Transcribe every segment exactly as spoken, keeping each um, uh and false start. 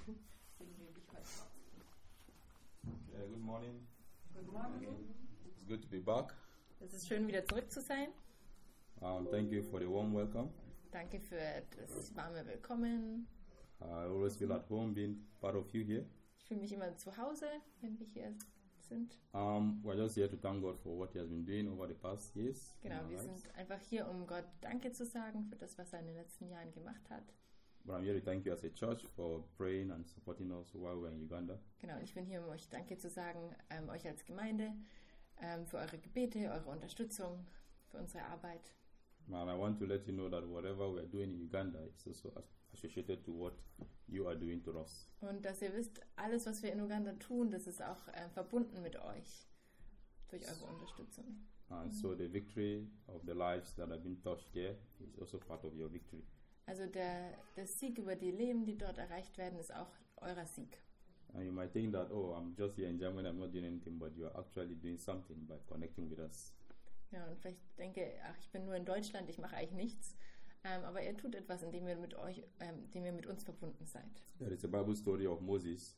Deswegen rede ich heute Wort. Okay, good morning. Guten Morgen. It's good to be back. Es ist schön, wieder zurück zu sein. Um, thank you for the warm welcome. Danke für das warme Willkommen. I always feel at home being part of you here. Ich fühle mich immer zu Hause, wenn wir hier sind. Um, we're just here to thank God for what He has been doing over the past years. Genau, in our wir lives. sind einfach hier, um Gott Danke zu sagen für das, was er in den letzten Jahren gemacht hat. But I'm here to thank you as a church for praying and supporting us while we're in Uganda. Genau, und ich bin hier, um euch Danke zu sagen, ähm, euch als Gemeinde, ähm, für eure Gebete, eure Unterstützung, für unsere Arbeit. And I want to let you know that whatever we're doing in Uganda is also as- associated to what you are doing to us. Und dass ihr wisst, alles, was wir in Uganda tun, das ist auch äh, verbunden mit euch, durch eure Unterstützung. And so the victory of the lives that have been touched there is also part of your victory. Also der, der Sieg über die Leben, die dort erreicht werden, ist auch eurer Sieg. And you might think that, oh, I'm just here in Germany, I'm not doing anything, but you are actually doing something by connecting with us. Ja, und vielleicht denke, ach, ich bin nur in Deutschland, ich mache eigentlich nichts. Ähm, aber ihr tut etwas, indem ihr mit euch, ähm, indem ihr mit uns verbunden seid. There is a Bible story of Moses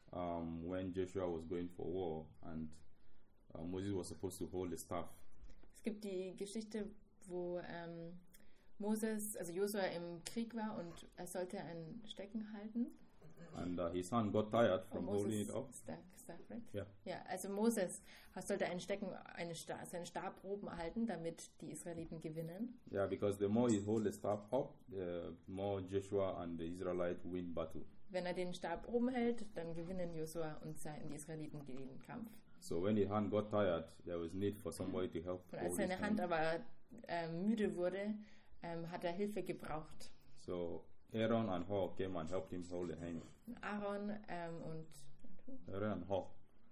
um, when Joshua was going for war, and uh, Moses was supposed to hold the staff. Es gibt die Geschichte, wo ähm, Moses, also Josua im Krieg war und er sollte einen Stecken halten. And uh, his hand got tired Oh, from Moses holding it up. Staff, Staff, right? Yeah. Ja, also Moses sollte einen Stecken, eine Sta- seinen Stab oben halten, damit die Israeliten gewinnen. Yeah, because the more he hold the staff up, the more Joshua and the Israelites win battle. Wenn er den Stab oben hält, dann gewinnen Josua und sein- die Israeliten den Kampf. So when his hand got tired, there was need for somebody to help Und als hold his seine Hand hand. aber ähm, müde wurde, ähm, hat er Hilfe gebraucht. So Aaron and Hur came and helped him hold the hand. Aaron ähm, und Aaron and Hur.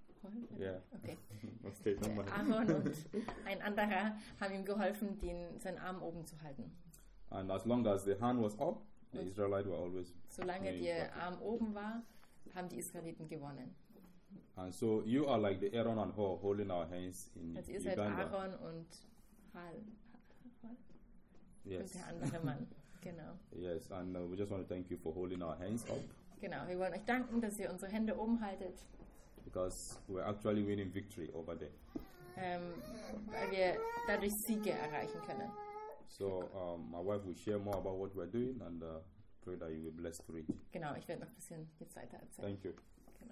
Yeah. Okay. Okay, no mind. Aaron und ein anderer haben ihm geholfen, den, seinen Arm oben zu halten. And as long as the hand was up, the Israelites were always Solange winning der battle. Arm oben war, haben die Israeliten gewonnen. And so you are like the Aaron and Hur holding our hands in Also ihr seid Uganda. Aaron und Hal. Hal? Yes. Und der andere Mann. Genau. Yes, and uh, we just want to thank you for holding our hands up Genau. Wir wollen euch danken, dass ihr unsere Hände oben haltet, because we're actually winning victory over there. ähm, weil wir dadurch Siege erreichen können. So um, my wife will share more about what we're doing, and uh, pray that you will be blessed through it. Genau, ich werde noch ein bisschen jetzt weiter erzählen. Thank you. Genau.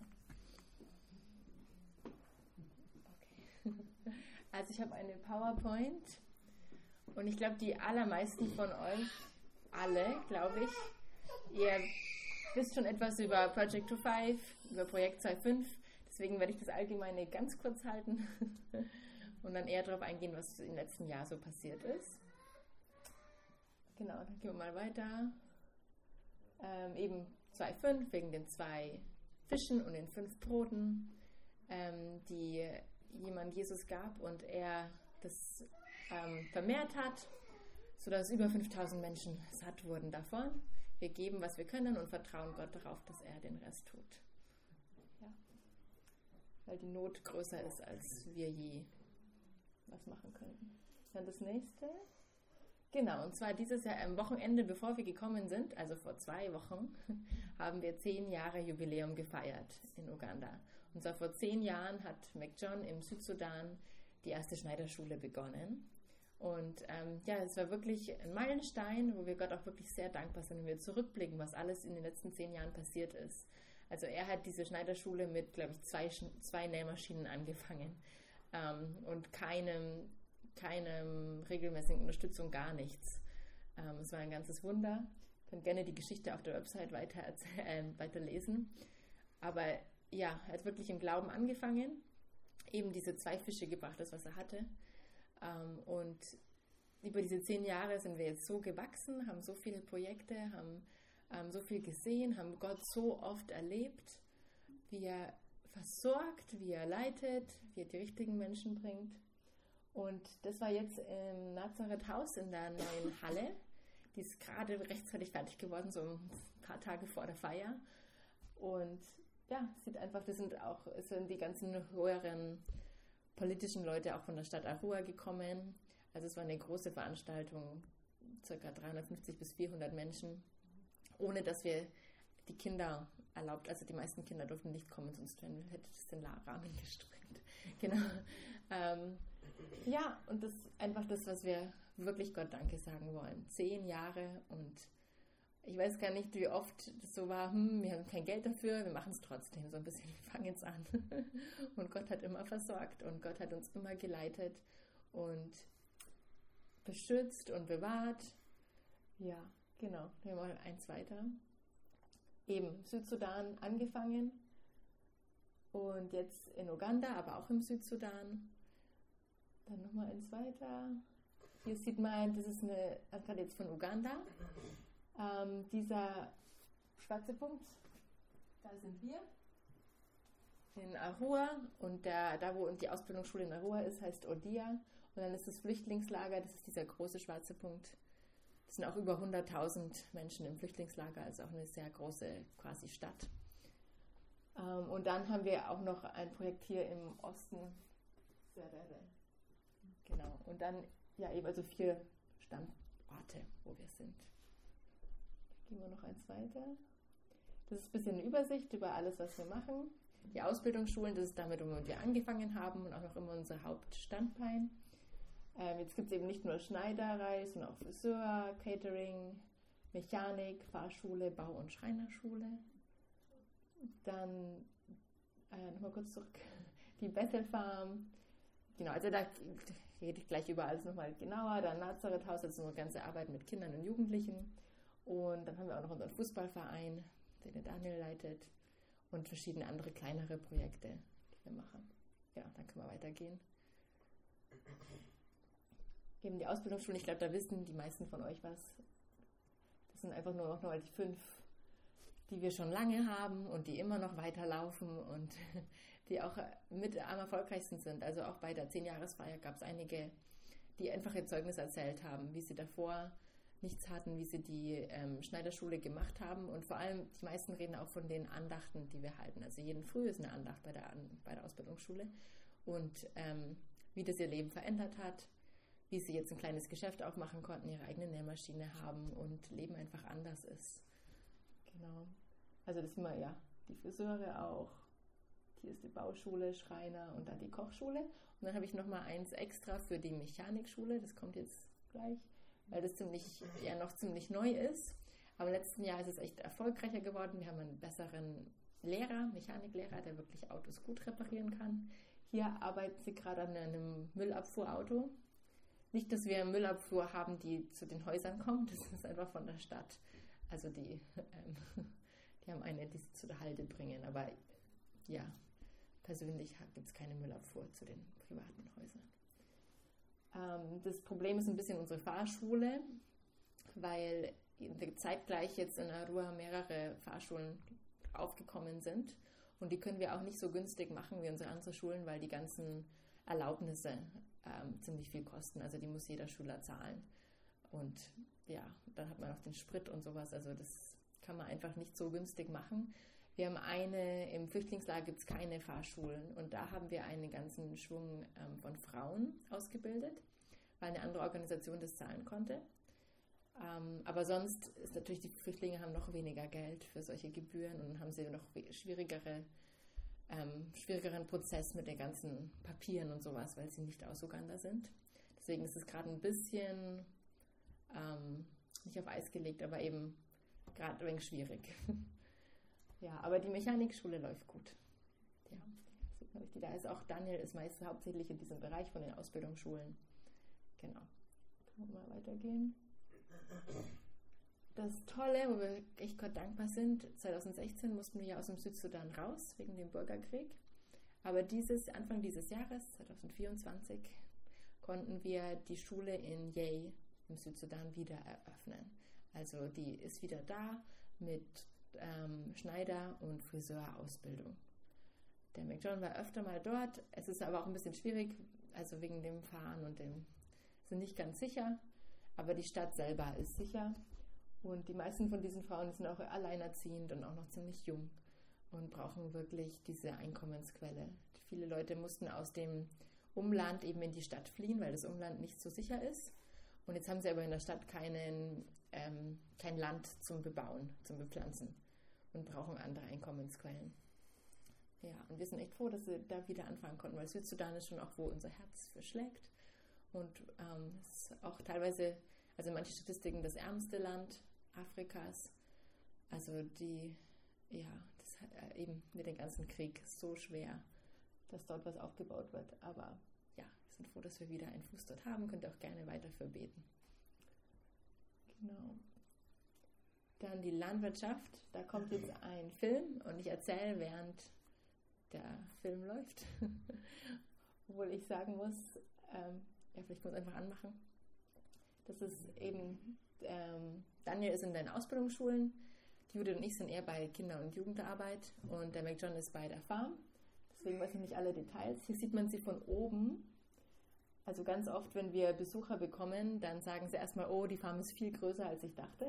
Okay. Also ich habe eine PowerPoint und ich glaube, die allermeisten von euch, alle, glaube ich, ihr wisst schon etwas über Project fünfundzwanzig, über Projekt fünfundzwanzig. Deswegen werde ich das Allgemeine ganz kurz halten und dann eher darauf eingehen, was im letzten Jahr so passiert ist. Genau, dann gehen wir mal weiter. Ähm, eben zwei Komma fünf wegen den zwei Fischen und den fünf Broten, ähm, die jemand Jesus gab und er das ähm, vermehrt hat, sodass über fünftausend Menschen satt wurden davon. Wir geben, was wir können und vertrauen Gott darauf, dass er den Rest tut. Ja. Weil die Not größer ist, als wir je was machen könnten. Dann das nächste. Genau, und zwar dieses Jahr am Wochenende, bevor wir gekommen sind, also vor zwei Wochen, haben wir zehn Jahre Jubiläum gefeiert in Uganda. Und zwar vor zehn Jahren hat McJohn im Südsudan die erste Schneiderschule begonnen. Und ähm, ja, es war wirklich ein Meilenstein, wo wir Gott auch wirklich sehr dankbar sind, wenn wir zurückblicken, was alles in den letzten zehn Jahren passiert ist. Also er hat diese Schneiderschule mit, glaube ich, zwei, zwei Nähmaschinen angefangen ähm, und keinem keine regelmäßige Unterstützung, gar nichts. Ähm, es war ein ganzes Wunder. Ihr könnt gerne die Geschichte auf der Website weiter, äh, weiterlesen. Aber ja, er hat wirklich im Glauben angefangen, eben diese zwei Fische gebracht, das, was er hatte. Ähm, und über diese zehn Jahre sind wir jetzt so gewachsen, haben so viele Projekte, haben ähm, so viel gesehen, haben Gott so oft erlebt, wie er versorgt, wie er leitet, wie er die richtigen Menschen bringt. Und das war jetzt im Nazareth-Haus in der neuen Halle. Die ist gerade rechtzeitig fertig geworden, so ein paar Tage vor der Feier. Und ja, sieht einfach, das sind auch es sind die ganzen höheren politischen Leute auch von der Stadt Arua gekommen. Also es war eine große Veranstaltung, ca. dreihundertfünfzig bis vierhundert Menschen, ohne dass wir die Kinder erlaubt. Also die meisten Kinder durften nicht kommen, sonst hätte das den Rahmen gesprengt. Genau. Ähm, ja, und das ist einfach das, was wir wirklich Gott Danke sagen wollen. Zehn Jahre und ich weiß gar nicht, wie oft das so war, hm, wir haben kein Geld dafür, wir machen es trotzdem, so ein bisschen, wir fangen jetzt an. Und Gott hat immer versorgt und Gott hat uns immer geleitet und beschützt und bewahrt. Ja, genau. Wir machen eins weiter. Eben Südsudan angefangen und jetzt in Uganda, aber auch im Südsudan. Dann nochmal eins weiter. Hier sieht man, das ist eine, das gerade jetzt von Uganda. Ähm, dieser schwarze Punkt, da sind wir. In Arua und der, da, wo die Ausbildungsschule in Arua ist, heißt Odia. Und dann ist das Flüchtlingslager, das ist dieser große schwarze Punkt. Es sind auch über hunderttausend Menschen im Flüchtlingslager, also auch eine sehr große quasi Stadt. Ähm, und dann haben wir auch noch ein Projekt hier im Osten. Genau. Und dann ja eben also vier Standorte, wo wir sind. Gehen wir noch eins weiter. Das ist ein bisschen eine Übersicht über alles, was wir machen. Die Ausbildungsschulen, das ist damit, womit wir angefangen haben und auch noch immer unser Hauptstandbein. Ähm, jetzt gibt es eben nicht nur Schneiderei, sondern auch Friseur, Catering, Mechanik, Fahrschule, Bau- und Schreinerschule. Dann, äh, nochmal kurz zurück, die Bethel Farm. Genau, also da rede ich gleich über alles nochmal genauer. Dann Nazareth Haus, also unsere ganze Arbeit mit Kindern und Jugendlichen. Und dann haben wir auch noch unseren Fußballverein, den der Daniel leitet. Und verschiedene andere kleinere Projekte, die wir machen. Ja, dann können wir weitergehen. Eben die Ausbildungsschulen, ich glaube, da wissen die meisten von euch was. Das sind einfach nur noch mal die fünf, die wir schon lange haben und die immer noch weiterlaufen und die auch mit am erfolgreichsten sind. Also auch bei der zehn-Jahres-Feier gab es einige, die einfach ihr Zeugnis erzählt haben, wie sie davor nichts hatten, wie sie die ähm, Schneiderschule gemacht haben und vor allem die meisten reden auch von den Andachten, die wir halten. Also jeden Früh ist eine Andacht bei der, bei der Ausbildungsschule und ähm, wie das ihr Leben verändert hat, wie sie jetzt ein kleines Geschäft aufmachen konnten, ihre eigene Nähmaschine haben und Leben einfach anders ist. Genau. Also das sind wir ja die Friseure auch. Hier ist die Bauschule, Schreiner und dann die Kochschule. Und dann habe ich nochmal eins extra für die Mechanikschule. Das kommt jetzt gleich, weil das ziemlich, ja noch ziemlich neu ist. Aber im letzten Jahr ist es echt erfolgreicher geworden. Wir haben einen besseren Lehrer, Mechaniklehrer, der wirklich Autos gut reparieren kann. Hier arbeiten sie gerade an einem Müllabfuhrauto. Nicht, dass wir Müllabfuhr haben, die zu den Häusern kommt, das ist einfach von der Stadt. Also die, ähm, die haben eine, die sie zu der Halde bringen. Aber ja, persönlich gibt es keine Müllabfuhr zu den privaten Häusern. Ähm, das Problem ist ein bisschen unsere Fahrschule, weil zeitgleich jetzt in Arua mehrere Fahrschulen aufgekommen sind. Und die können wir auch nicht so günstig machen wie unsere anderen Schulen, weil die ganzen Erlaubnisse ähm, ziemlich viel kosten. Also die muss jeder Schüler zahlen. Und ja, dann hat man auch den Sprit und sowas. Also das kann man einfach nicht so günstig machen. Wir haben eine, im Flüchtlingslager gibt es keine Fahrschulen. Und da haben wir einen ganzen Schwung ähm, von Frauen ausgebildet, weil eine andere Organisation das zahlen konnte. Ähm, aber sonst ist natürlich, die Flüchtlinge haben noch weniger Geld für solche Gebühren und haben sie noch schwierigere, ähm, schwierigeren Prozess mit den ganzen Papieren und sowas, weil sie nicht aus Uganda sind. Deswegen ist es gerade ein bisschen ähm, nicht auf Eis gelegt, aber eben gerade ein wenig schwierig. Ja, aber die Mechanikschule läuft gut. Ja, da ist auch Daniel ist meist hauptsächlich in diesem Bereich von den Ausbildungsschulen. Genau. Können wir mal weitergehen. Das Tolle, wo wir echt Gott dankbar sind, zwanzig sechzehn mussten wir ja aus dem Südsudan raus, wegen dem Bürgerkrieg. Aber dieses, Anfang dieses Jahres, zwanzig vierundzwanzig, konnten wir die Schule in Yei im Südsudan wieder eröffnen. Also die ist wieder da mit ähm, Schneider- und Friseurausbildung. Der McJohn war öfter mal dort. Es ist aber auch ein bisschen schwierig, also wegen dem Fahren und dem, sind nicht ganz sicher. Aber die Stadt selber ist sicher und die meisten von diesen Frauen sind auch alleinerziehend und auch noch ziemlich jung und brauchen wirklich diese Einkommensquelle. Viele Leute mussten aus dem Umland eben in die Stadt fliehen, weil das Umland nicht so sicher ist. Und jetzt haben sie aber in der Stadt keinen, ähm, kein Land zum Bebauen, zum Bepflanzen. und brauchen andere Einkommensquellen. Ja, und wir sind echt froh, dass wir da wieder anfangen konnten, weil Südsudan ist schon auch, wo unser Herz verschlägt. Und ähm, es ist auch teilweise, also manche Statistiken, das ärmste Land Afrikas. Also die, ja, das hat eben mit dem ganzen Krieg so schwer, dass dort was aufgebaut wird. Aber ja, wir sind froh, dass wir wieder einen Fuß dort haben. Könnt ihr auch gerne weiter für beten. Genau. Dann die Landwirtschaft. Da kommt jetzt ein Film und ich erzähle, während der Film läuft. Obwohl ich sagen muss, ähm, ja, vielleicht muss ich einfach anmachen. Das ist eben, ähm, Daniel ist in den Ausbildungsschulen, die Judith und ich sind eher bei Kinder- und Jugendarbeit und der McJohn ist bei der Farm. Deswegen weiß ich nicht alle Details. Hier sieht man sie von oben. Also ganz oft, wenn wir Besucher bekommen, dann sagen sie erstmal, oh, die Farm ist viel größer, als ich dachte.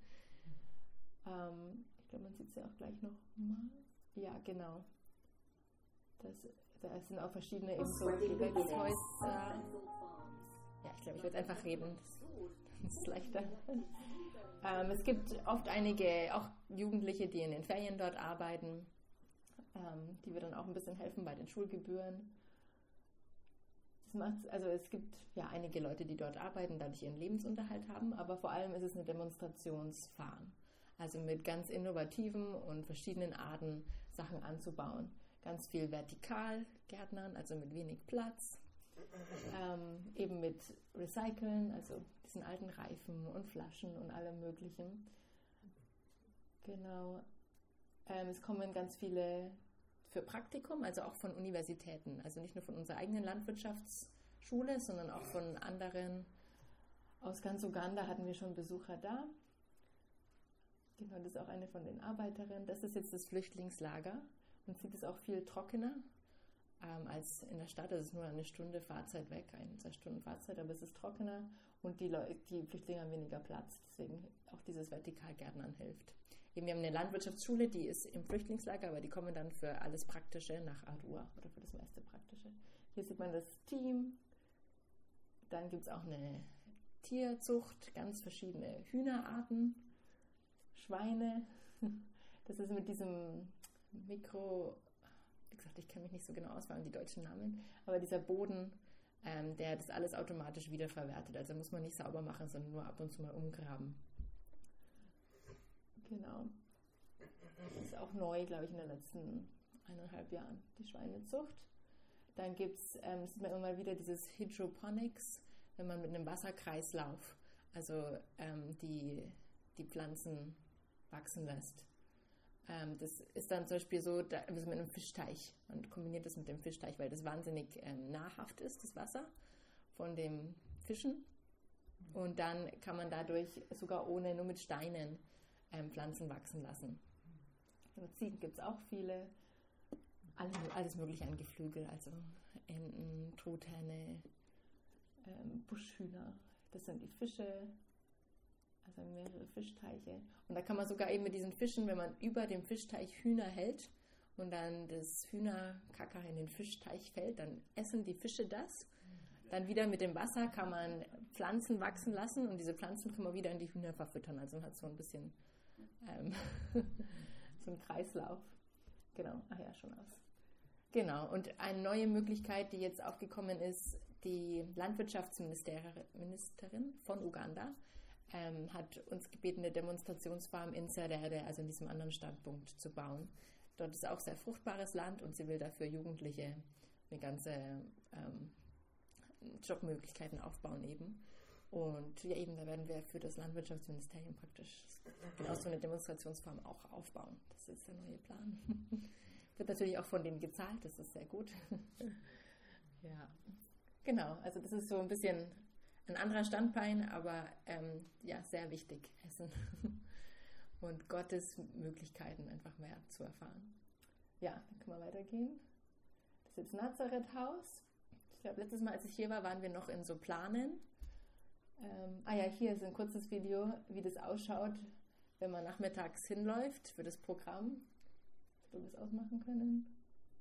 ähm, ich glaube, man sieht sie auch gleich noch mal. Ja, genau. Das, da sind auch verschiedene eben so Gewächshäuser. Ja, ich glaube, ich werde einfach reden. Das ist leichter. ähm, es gibt oft einige, auch Jugendliche, die in den Ferien dort arbeiten, ähm, die wir dann auch ein bisschen helfen bei den Schulgebühren. Das macht's, also es gibt ja einige Leute, die dort arbeiten, dadurch ihren Lebensunterhalt haben, aber vor allem ist es eine Demonstrationsfarm. Also mit ganz innovativen und verschiedenen Arten Sachen anzubauen. Ganz viel Vertikalgärtnern, also mit wenig Platz. Ähm, eben mit Recyceln, also diesen alten Reifen und Flaschen und allem Möglichen. Genau. Ähm, es kommen ganz viele für Praktikum, also auch von Universitäten. Also nicht nur von unserer eigenen Landwirtschaftsschule, sondern auch von anderen. Aus ganz Uganda hatten wir schon Besucher da. Genau, das ist auch eine von den Arbeiterinnen. Das ist jetzt das Flüchtlingslager. Man sieht es auch viel trockener ähm, als in der Stadt. Es ist nur eine Stunde Fahrzeit weg, eine, zwei Stunden Fahrzeit, aber es ist trockener und die, Leute, die Flüchtlinge haben weniger Platz. Deswegen auch dieses Vertikalgärtnern hilft. Eben, wir haben eine Landwirtschaftsschule, die ist im Flüchtlingslager, aber die kommen dann für alles Praktische nach Arua oder für das meiste Praktische. Hier sieht man das Team. Dann gibt es auch eine Tierzucht, ganz verschiedene Hühnerarten, Schweine. Das ist mit diesem Mikro, wie gesagt, ich kenne mich nicht so genau aus, vor allem die deutschen Namen, aber dieser Boden, ähm, der das alles automatisch wiederverwertet. Also muss man nicht sauber machen, sondern nur ab und zu mal umgraben. Genau. Das ist auch neu, glaube ich, in den letzten eineinhalb Jahren, die Schweinezucht. Dann gibt es, ähm, sieht man immer mal wieder dieses Hydroponics, wenn man mit einem Wasserkreislauf, also ähm, die, die Pflanzen wachsen lässt. Ähm, das ist dann zum Beispiel so, da, also mit einem Fischteich. Man kombiniert das mit dem Fischteich, weil das wahnsinnig ähm, nahrhaft ist, das Wasser von den Fischen. Und dann kann man dadurch sogar ohne, nur mit Steinen ähm, Pflanzen wachsen lassen. Ziegen gibt es auch viele. Alles, alles mögliche an Geflügel, also Enten, Truthähne, ähm, Buschhühner. Das sind die Fische. Also mehrere Fischteiche. Und da kann man sogar eben mit diesen Fischen, wenn man über dem Fischteich Hühner hält und dann das Hühnerkacker in den Fischteich fällt, dann essen die Fische das. Dann wieder mit dem Wasser kann man Pflanzen wachsen lassen und diese Pflanzen kann man wieder in die Hühner verfüttern. Also man hat so ein bisschen ähm, so einen Kreislauf. Genau, ach ja, schon aus. Genau, und eine neue Möglichkeit, die jetzt aufgekommen ist, die Landwirtschaftsministerin von Uganda, Ähm, hat uns gebeten, eine Demonstrationsfarm in Serere, also in diesem anderen Standpunkt, zu bauen. Dort ist auch sehr fruchtbares Land und sie will dafür Jugendliche eine ganze ähm, Jobmöglichkeiten aufbauen eben. Und ja, eben, da werden wir für das Landwirtschaftsministerium praktisch genau so eine Demonstrationsfarm auch aufbauen. Das ist der neue Plan. Wird natürlich auch von denen gezahlt, das ist sehr gut. Ja, genau, also das ist so ein bisschen ein anderer Standbein, aber ähm, ja, sehr wichtig, Essen und Gottes Möglichkeiten einfach mehr zu erfahren. Ja, dann können wir weitergehen. Das ist jetzt Nazareth-Haus. Ich glaube, letztes Mal, als ich hier war, waren wir noch in so Planen. Ähm, ah ja, hier ist ein kurzes Video, wie das ausschaut, wenn man nachmittags hinläuft für das Programm. Ob wir das ausmachen können.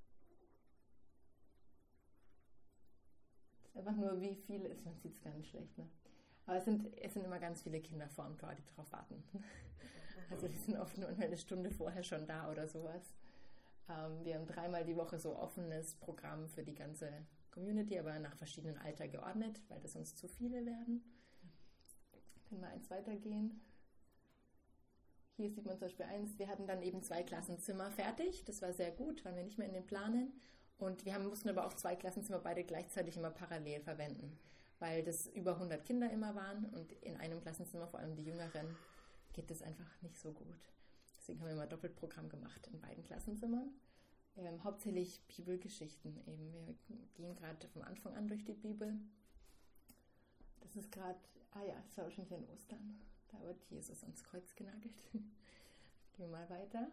Einfach nur, wie viele ist, man sieht es ganz schlecht, ne? Aber es sind, es sind immer ganz viele Kinder vor dem Tor, die drauf warten. Also die sind oft nur eine Stunde vorher schon da oder sowas. Ähm, wir haben dreimal die Woche so offenes Programm für die ganze Community, aber nach verschiedenen Alter geordnet, weil das sonst zu viele werden. Können wir eins weitergehen. Hier sieht man zum Beispiel eins, wir hatten dann eben zwei Klassenzimmer fertig. Das war sehr gut, waren wir nicht mehr in den Planen. Und wir haben, mussten aber auch zwei Klassenzimmer beide gleichzeitig immer parallel verwenden, weil das über hundert Kinder immer waren und in einem Klassenzimmer, vor allem die Jüngeren, geht das einfach nicht so gut. Deswegen haben wir immer Doppelprogramm gemacht in beiden Klassenzimmern. Ähm, hauptsächlich Bibelgeschichten eben. Wir gehen gerade vom Anfang an durch die Bibel. Das ist gerade, ah ja, das war wahrscheinlich in Ostern. Da wird Jesus ans Kreuz genagelt. Gehen wir mal weiter.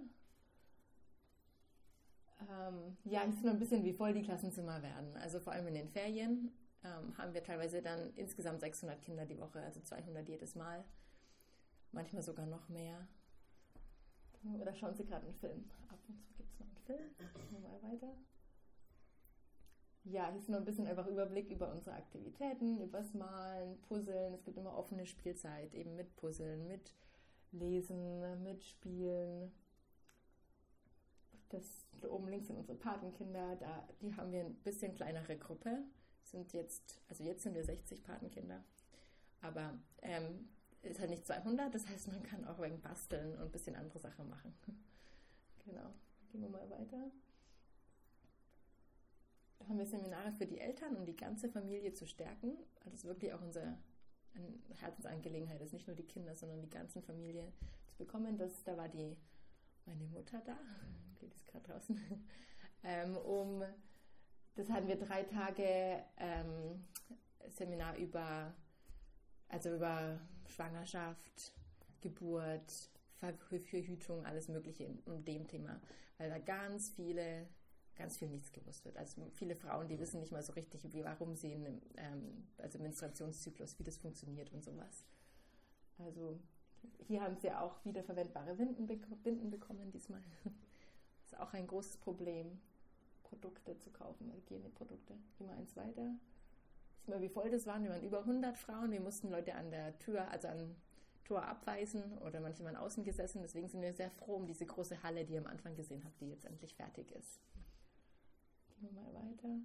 Ähm, ja, ich finde ein bisschen, wie voll die Klassenzimmer werden. Also vor allem in den Ferien ähm, haben wir teilweise dann insgesamt sechshundert Kinder die Woche, also zweihundert jedes Mal. Manchmal sogar noch mehr. Oder schauen Sie gerade einen Film. Ab und zu gibt es noch einen Film. Gehen wir mal weiter. Ja, hier ist noch ein bisschen einfach Überblick über unsere Aktivitäten, übers Malen, Puzzeln. Es gibt immer offene Spielzeit, eben mit Puzzeln, mit Lesen, mit Spielen. Das da oben links sind unsere Patenkinder. Da, die haben wir ein bisschen kleinere Gruppe. Sind jetzt, also jetzt sind wir sechzig Patenkinder. Aber ähm, ist halt nicht zweihundert, das heißt, man kann auch wegen basteln und ein bisschen andere Sachen machen. Genau, gehen wir mal weiter. Da haben wir Seminare für die Eltern, um die ganze Familie zu stärken. Das ist wirklich auch unsere Herzensangelegenheit, das ist nicht nur die Kinder, sondern die ganze Familie zu bekommen. Das, da war die, meine Mutter da, die ist gerade draußen. ähm, um, das hatten wir drei Tage ähm, Seminar über, also über Schwangerschaft, Geburt, Verhütung, alles Mögliche um dem Thema, weil da ganz viele, ganz viel nichts gewusst wird. Also viele Frauen, die wissen nicht mal so richtig, wie, warum sie einen ähm, also Menstruationszyklus, wie das funktioniert und sowas. Also hier haben sie auch wiederverwendbare Binden, Binden bekommen diesmal. Das ist auch ein großes Problem, Produkte zu kaufen, Hygieneprodukte. Gehen wir eins weiter. Sieh mal, wie voll das waren. Wir waren über hundert Frauen. Wir mussten Leute an der Tür, also an Tor abweisen oder manche waren außen gesessen. Deswegen sind wir sehr froh um diese große Halle, die ihr am Anfang gesehen habt, die jetzt endlich fertig ist. Gehen wir mal weiter.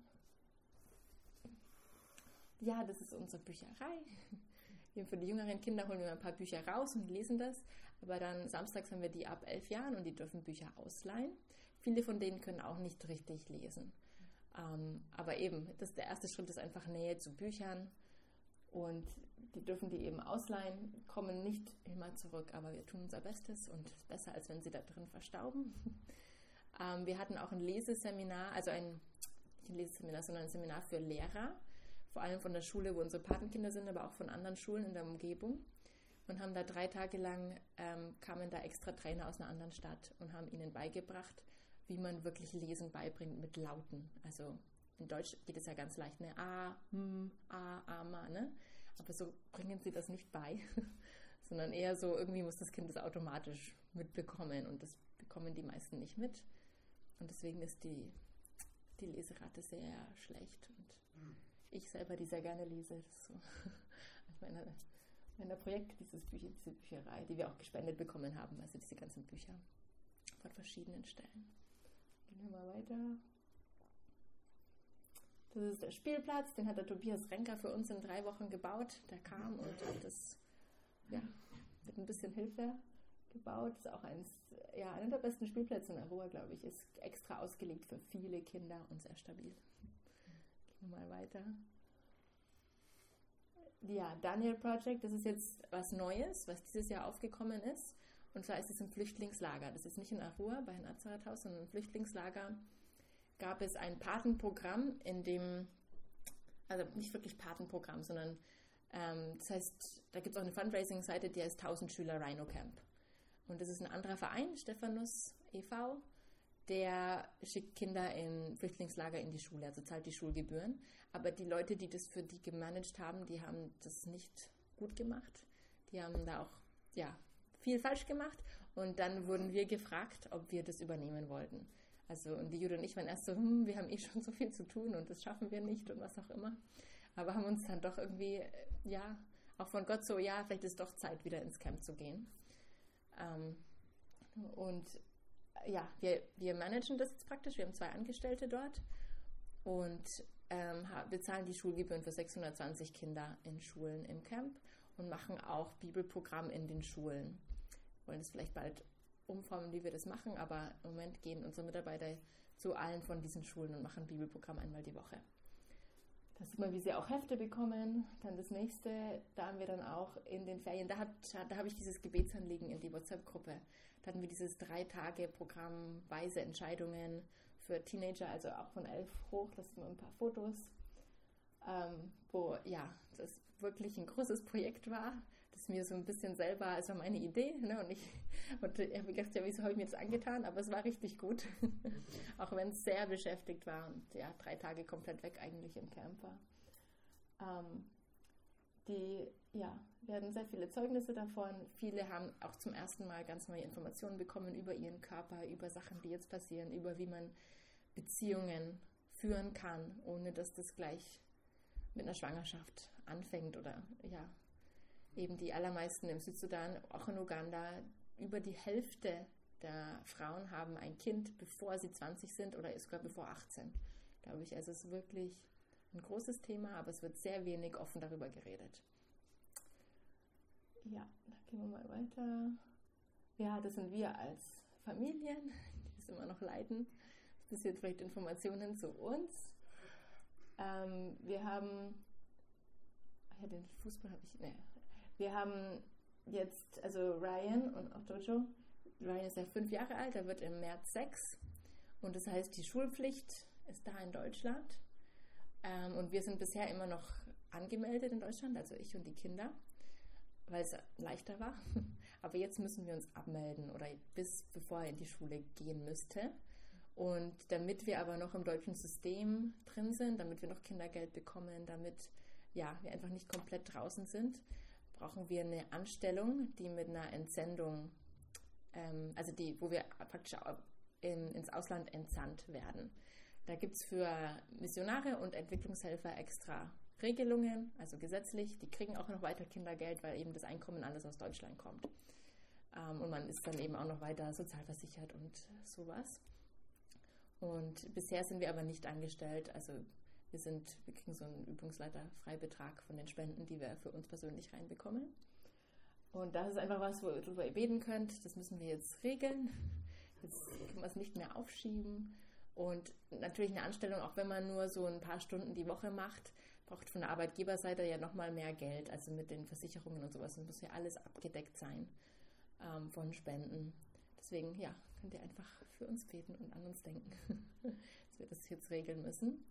Ja, das ist unsere Bücherei. Für die jüngeren Kinder holen wir ein paar Bücher raus und lesen das. Aber dann samstags haben wir die ab elf Jahren und die dürfen Bücher ausleihen. Viele von denen können auch nicht richtig lesen. Ähm, aber eben, das, der erste Schritt ist einfach Nähe zu Büchern. Und die dürfen die eben ausleihen, kommen nicht immer zurück, aber wir tun unser Bestes und es ist besser, als wenn sie da drin verstauben. ähm, wir hatten auch ein Leseseminar, also ein, nicht ein Leseseminar, sondern ein Seminar für Lehrer, vor allem von der Schule, wo unsere Patenkinder sind, aber auch von anderen Schulen in der Umgebung. Und haben da drei Tage lang, ähm, kamen da extra Trainer aus einer anderen Stadt und haben ihnen beigebracht, wie man wirklich Lesen beibringt mit Lauten. Also in Deutsch geht es ja ganz leicht, ne? A, M, A, Ama, ne? Aber so bringen sie das nicht bei, sondern eher so, irgendwie muss das Kind das automatisch mitbekommen und das bekommen die meisten nicht mit. Und deswegen ist die, die Leserate sehr schlecht. Und ich selber, die sehr gerne lese, das ist so meiner, meiner Projekt, dieses Bücher, diese Bücherei, die wir auch gespendet bekommen haben, also diese ganzen Bücher von verschiedenen Stellen. Gehen wir mal weiter. Das ist der Spielplatz, den hat der Tobias Renker für uns in drei Wochen gebaut. Der kam und hat das ja, mit ein bisschen Hilfe gebaut. Das ist auch eins, ja, einer der besten Spielplätze in Aroa, glaube ich. Ist extra ausgelegt für viele Kinder und sehr stabil. Gehen wir mal weiter. Ja, Daniel Project, das ist jetzt was Neues, was dieses Jahr aufgekommen ist. Und zwar ist es im Flüchtlingslager. Das ist nicht in Aroa bei Nazareth-Haus, sondern im Flüchtlingslager gab es ein Patenprogramm, in dem, also nicht wirklich Patenprogramm, sondern ähm, das heißt, da gibt es auch eine Fundraising-Seite, die heißt tausend Schüler Rhino Camp. Und das ist ein anderer Verein, Stephanus e V, der schickt Kinder in Flüchtlingslager in die Schule, also zahlt die Schulgebühren. Aber die Leute, die das für die gemanagt haben, die haben das nicht gut gemacht. Die haben da auch ja, viel falsch gemacht. Und dann wurden wir gefragt, ob wir das übernehmen wollten. Also, und die Jude und ich waren erst so, hm, wir haben eh schon so viel zu tun und das schaffen wir nicht und was auch immer. Aber haben uns dann doch irgendwie, ja, auch von Gott so, ja, vielleicht ist doch Zeit, wieder ins Camp zu gehen. Ähm, und ja, wir, wir managen das jetzt praktisch. Wir haben zwei Angestellte dort und ähm, bezahlen die Schulgebühren für sechshundertzwanzig Kinder in Schulen im Camp und machen auch Bibelprogramm in den Schulen. Wir wollen es vielleicht bald umformen, wie wir das machen, aber im Moment gehen unsere Mitarbeiter zu allen von diesen Schulen und machen Bibelprogramm einmal die Woche. Da sieht man, wie sie auch Hefte bekommen. Dann das nächste, da haben wir dann auch in den Ferien, da, hat, da habe ich dieses Gebetsanliegen in die WhatsApp-Gruppe. Da hatten wir dieses drei Tage Programm, weise Entscheidungen für Teenager, also auch von elf hoch, das sind ein paar Fotos, ähm, wo ja, das wirklich ein großes Projekt war, das mir so ein bisschen selber, es war meine Idee, ne, und ich, und ich habe gedacht, ja, wieso habe ich mir das angetan, aber es war richtig gut, auch wenn es sehr beschäftigt war und ja, drei Tage komplett weg eigentlich im Camp war. Ähm, die, ja, wir hatten sehr viele Zeugnisse davon, viele haben auch zum ersten Mal ganz neue Informationen bekommen über ihren Körper, über Sachen, die jetzt passieren, über wie man Beziehungen führen kann, ohne dass das gleich mit einer Schwangerschaft anfängt oder ja, eben die allermeisten im Südsudan, auch in Uganda, über die Hälfte der Frauen haben ein Kind, bevor sie zwanzig sind oder sogar bevor achtzehn, glaube ich. Also es ist wirklich ein großes Thema, aber es wird sehr wenig offen darüber geredet. Ja, da gehen wir mal weiter. Ja, das sind wir als Familien, die es immer noch leiten. Ein bisschen vielleicht Informationen zu uns. Ähm, wir haben, ja, den Fußball habe ich, ne. Wir haben jetzt, also Ryan und auch Jojo, Ryan ist ja fünf Jahre alt, er wird im März sechs und das heißt, die Schulpflicht ist da in Deutschland ähm, und wir sind bisher immer noch angemeldet in Deutschland, also ich und die Kinder, weil es leichter war, aber jetzt müssen wir uns abmelden oder bis bevor er in die Schule gehen müsste. Und damit wir aber noch im deutschen System drin sind, damit wir noch Kindergeld bekommen, damit ja, wir einfach nicht komplett draußen sind, brauchen wir eine Anstellung, die mit einer Entsendung, ähm, also die, wo wir praktisch in, ins Ausland entsandt werden. Da gibt es für Missionare und Entwicklungshelfer extra Regelungen, also gesetzlich. Die kriegen auch noch weiter Kindergeld, weil eben das Einkommen alles aus Deutschland kommt. Ähm, und man ist dann eben auch noch weiter sozialversichert und sowas. Und bisher sind wir aber nicht angestellt, also wir sind, wir kriegen so einen Übungsleiter-Freibetrag von den Spenden, die wir für uns persönlich reinbekommen. Und das ist einfach was, worüber ihr beten könnt. Das müssen wir jetzt regeln. Jetzt können wir es nicht mehr aufschieben. Und natürlich eine Anstellung, auch wenn man nur so ein paar Stunden die Woche macht, braucht von der Arbeitgeberseite ja nochmal mehr Geld. Also mit den Versicherungen und sowas. Das muss ja alles abgedeckt sein ähm, von Spenden. Deswegen, ja, könnt ihr einfach für uns beten und an uns denken, dass wir das jetzt regeln müssen.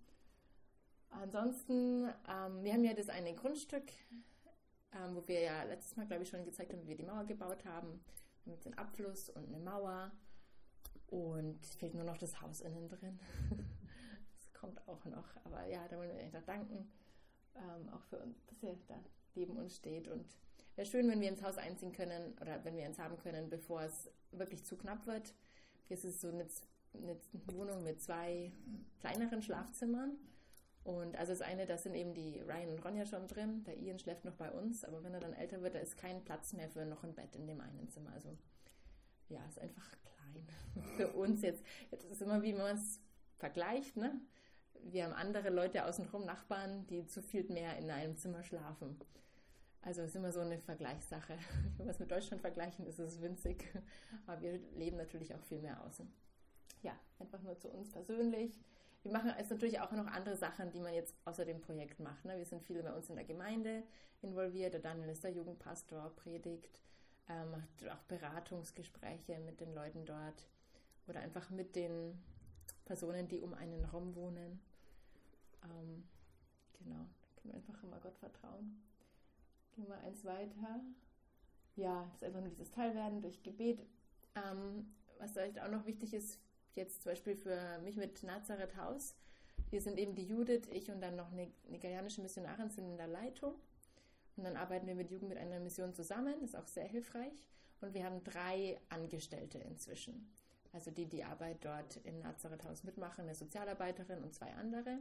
Ansonsten, ähm, wir haben ja das eine Grundstück, ähm, wo wir ja letztes Mal, glaube ich, schon gezeigt haben, wie wir die Mauer gebaut haben. Wir haben jetzt einen Abfluss und eine Mauer und fehlt nur noch das Haus innen drin. Das kommt auch noch, aber ja, da wollen wir einfach danken, ähm, auch für uns, dass ihr da neben uns steht und wäre schön, wenn wir ins Haus einziehen können oder wenn wir eins haben können, bevor es wirklich zu knapp wird. Hier ist es so eine, eine Wohnung mit zwei kleineren Schlafzimmern. Und also das eine, da sind eben die Ryan und Ronja schon drin, der Ian schläft noch bei uns, aber wenn er dann älter wird, da ist kein Platz mehr für noch ein Bett in dem einen Zimmer. Also ja, ist einfach klein für uns jetzt. Jetzt ist es immer, wie man es vergleicht, ne? Wir haben andere Leute außenrum, Nachbarn, die zu viel mehr in einem Zimmer schlafen. Also es ist immer so eine Vergleichssache. Wenn wir es mit Deutschland vergleichen, ist es winzig, aber wir leben natürlich auch viel mehr außen. Ja, einfach nur zu uns persönlich. Wir machen jetzt natürlich auch noch andere Sachen, die man jetzt außer dem Projekt macht. Ne? Wir sind viele bei uns in der Gemeinde involviert. Der Daniel ist der Jugendpastor, predigt, äh, macht auch Beratungsgespräche mit den Leuten dort oder einfach mit den Personen, die um einen herum wohnen. Ähm, genau, da können wir einfach immer Gott vertrauen. Gehen wir eins weiter. Ja, das ist einfach nur dieses Teilwerden durch Gebet. Ähm, was vielleicht auch noch wichtig ist, jetzt zum Beispiel für mich mit Nazareth Haus. Wir sind eben die Judith, ich und dann noch eine nigerianische Missionarin sind in der Leitung. Und dann arbeiten wir mit Jugend mit einer Mission zusammen. Das ist auch sehr hilfreich. Und wir haben drei Angestellte inzwischen. Also die, die Arbeit dort in Nazareth Haus mitmachen, eine Sozialarbeiterin und zwei andere.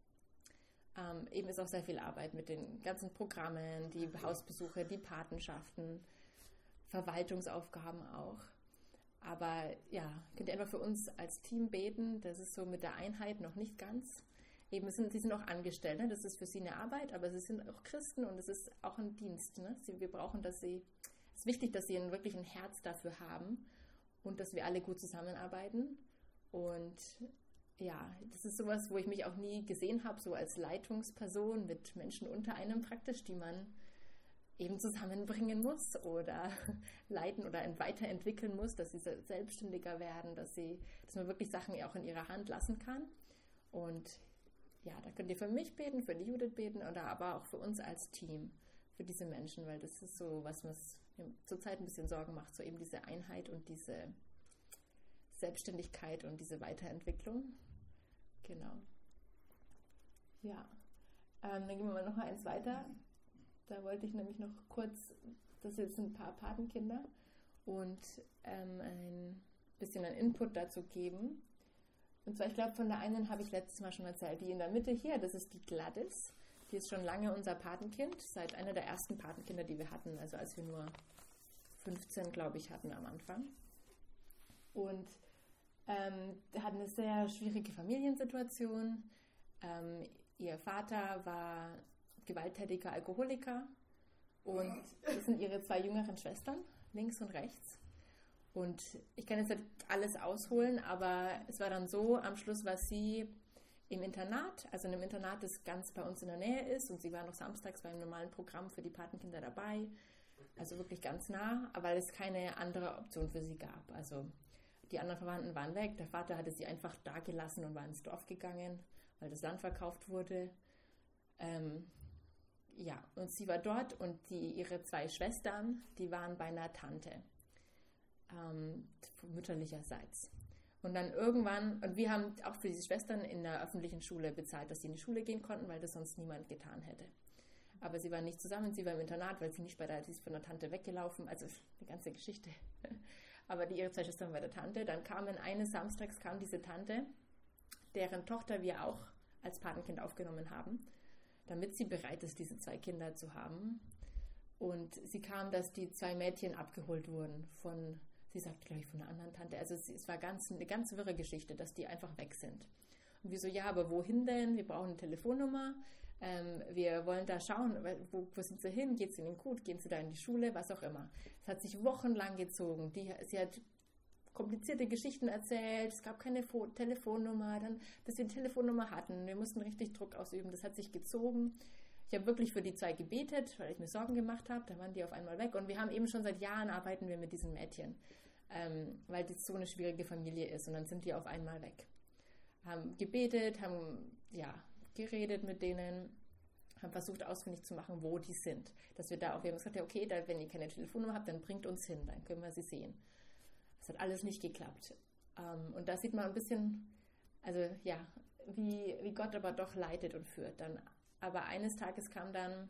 Ähm, eben ist auch sehr viel Arbeit mit den ganzen Programmen, die Hausbesuche, die Patenschaften, Verwaltungsaufgaben auch. Aber ja, könnt ihr einfach für uns als Team beten, das ist so mit der Einheit noch nicht ganz. Eben, sind, sie sind auch angestellt, ne? Das ist für sie eine Arbeit, aber sie sind auch Christen und es ist auch ein Dienst. Ne? Sie, wir brauchen, dass sie, es ist wichtig, dass sie ein, wirklich ein Herz dafür haben und dass wir alle gut zusammenarbeiten. Und ja, das ist sowas, wo ich mich auch nie gesehen habe, so als Leitungsperson mit Menschen unter einem praktisch, die man eben zusammenbringen muss oder leiten oder weiterentwickeln muss, dass sie selbstständiger werden, dass sie, dass man wirklich Sachen auch in ihrer Hand lassen kann. Und ja, da könnt ihr für mich beten, für die Judith beten oder aber auch für uns als Team, für diese Menschen, weil das ist so, was mir zurzeit ein bisschen Sorgen macht, so eben diese Einheit und diese Selbstständigkeit und diese Weiterentwicklung. Genau. Ja, ähm, dann gehen wir mal noch mal eins weiter. Da wollte ich nämlich noch kurz, das sind jetzt ein paar Patenkinder und ähm, ein bisschen einen Input dazu geben. Und zwar, ich glaube, von der einen habe ich letztes Mal schon erzählt, die in der Mitte hier, das ist die Gladys. Die ist schon lange unser Patenkind, seit einer der ersten Patenkinder, die wir hatten, also als wir nur fünfzehn, glaube ich, hatten am Anfang. Und ähm, hat eine sehr schwierige Familiensituation. Ähm, ihr Vater war gewalttätiger Alkoholiker und das sind ihre zwei jüngeren Schwestern, links und rechts. Und ich kann jetzt nicht alles ausholen, aber es war dann so, am Schluss war sie im Internat, also in einem Internat, das ganz bei uns in der Nähe ist und sie war noch samstags beim normalen Programm für die Patenkinder dabei, also wirklich ganz nah, aber weil es keine andere Option für sie gab. Also die anderen Verwandten waren weg, der Vater hatte sie einfach da gelassen und war ins Dorf gegangen, weil das Land verkauft wurde. Ähm, ja, und sie war dort und die, ihre zwei Schwestern, die waren bei einer Tante. Ähm, mütterlicherseits. Und dann irgendwann, und wir haben auch für diese Schwestern in der öffentlichen Schule bezahlt, dass sie in die Schule gehen konnten, weil das sonst niemand getan hätte. Aber sie waren nicht zusammen, sie war im Internat, weil sie nicht bei der, sie ist von der Tante weggelaufen, also die ganze Geschichte. Aber die, ihre zwei Schwestern waren bei der Tante. Dann kamen eines Samstags kam diese Tante, deren Tochter wir auch als Patenkind aufgenommen haben, damit sie bereit ist, diese zwei Kinder zu haben. Und sie kam, dass die zwei Mädchen abgeholt wurden von, sie sagte, glaube ich, von einer anderen Tante. Also es, es war ganz, eine ganz wirre Geschichte, dass die einfach weg sind. Und wir so, ja, aber wohin denn? Wir brauchen eine Telefonnummer. Ähm, wir wollen da schauen, wo, wo sind sie hin? Geht es ihnen gut? Gehen sie da in die Schule? Was auch immer. Es hat sich wochenlang gezogen. Die, sie hat komplizierte Geschichten erzählt. Es gab keine Fo- Telefonnummer. Dann, bis wir eine Telefonnummer hatten. Wir mussten richtig Druck ausüben. Das hat sich gezogen. Ich habe wirklich für die zwei gebetet, weil ich mir Sorgen gemacht habe. Da waren die auf einmal weg. Und wir haben eben schon seit Jahren arbeiten wir mit diesen Mädchen, ähm, weil das so eine schwierige Familie ist. Und dann sind die auf einmal weg. Haben gebetet, haben ja geredet mit denen, haben versucht ausfindig zu machen, wo die sind. Dass wir da auch, wir haben gesagt, ja, okay, da, wenn ihr keine Telefonnummer habt, dann bringt uns hin, dann können wir sie sehen. Das hat alles nicht geklappt. Ähm, und da sieht man ein bisschen, also ja, wie, wie Gott aber doch leitet und führt. Dann, aber eines Tages kam dann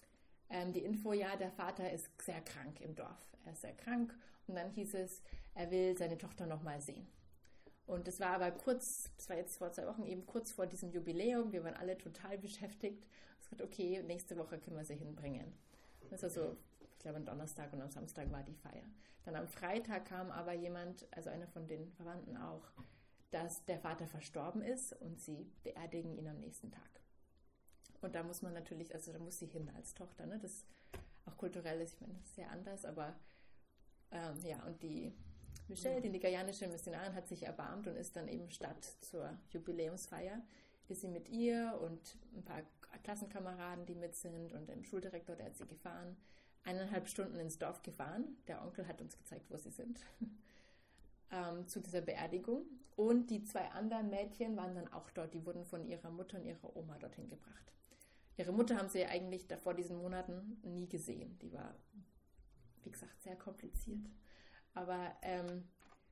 ähm, die Info, ja, der Vater ist sehr krank im Dorf. Er ist sehr krank und dann hieß es, er will seine Tochter nochmal sehen. Und das war aber kurz, das war jetzt vor zwei Wochen eben kurz vor diesem Jubiläum, wir waren alle total beschäftigt. Ich gesagt, okay, nächste Woche können wir sie hinbringen. Das war so, ich glaube, am Donnerstag und am Samstag war die Feier. Dann am Freitag kam aber jemand, also einer von den Verwandten auch, dass der Vater verstorben ist und sie beerdigen ihn am nächsten Tag. Und da muss man natürlich, also da muss sie hin als Tochter, ne? Das auch kulturell ist, ich meine, das ist sehr anders, aber ähm, ja, und die Michelle, die nigerianische Missionarin, hat sich erbarmt und ist dann eben statt zur Jubiläumsfeier, ist sie mit ihr und ein paar Klassenkameraden, die mit sind und dem Schuldirektor, der hat sie gefahren, eineinhalb Stunden ins Dorf gefahren. Der Onkel hat uns gezeigt, wo sie sind, ähm, zu dieser Beerdigung. Und die zwei anderen Mädchen waren dann auch dort, die wurden von ihrer Mutter und ihrer Oma dorthin gebracht. Ihre Mutter haben sie eigentlich vor diesen Monaten nie gesehen. Die war, wie gesagt, sehr kompliziert. Aber ähm,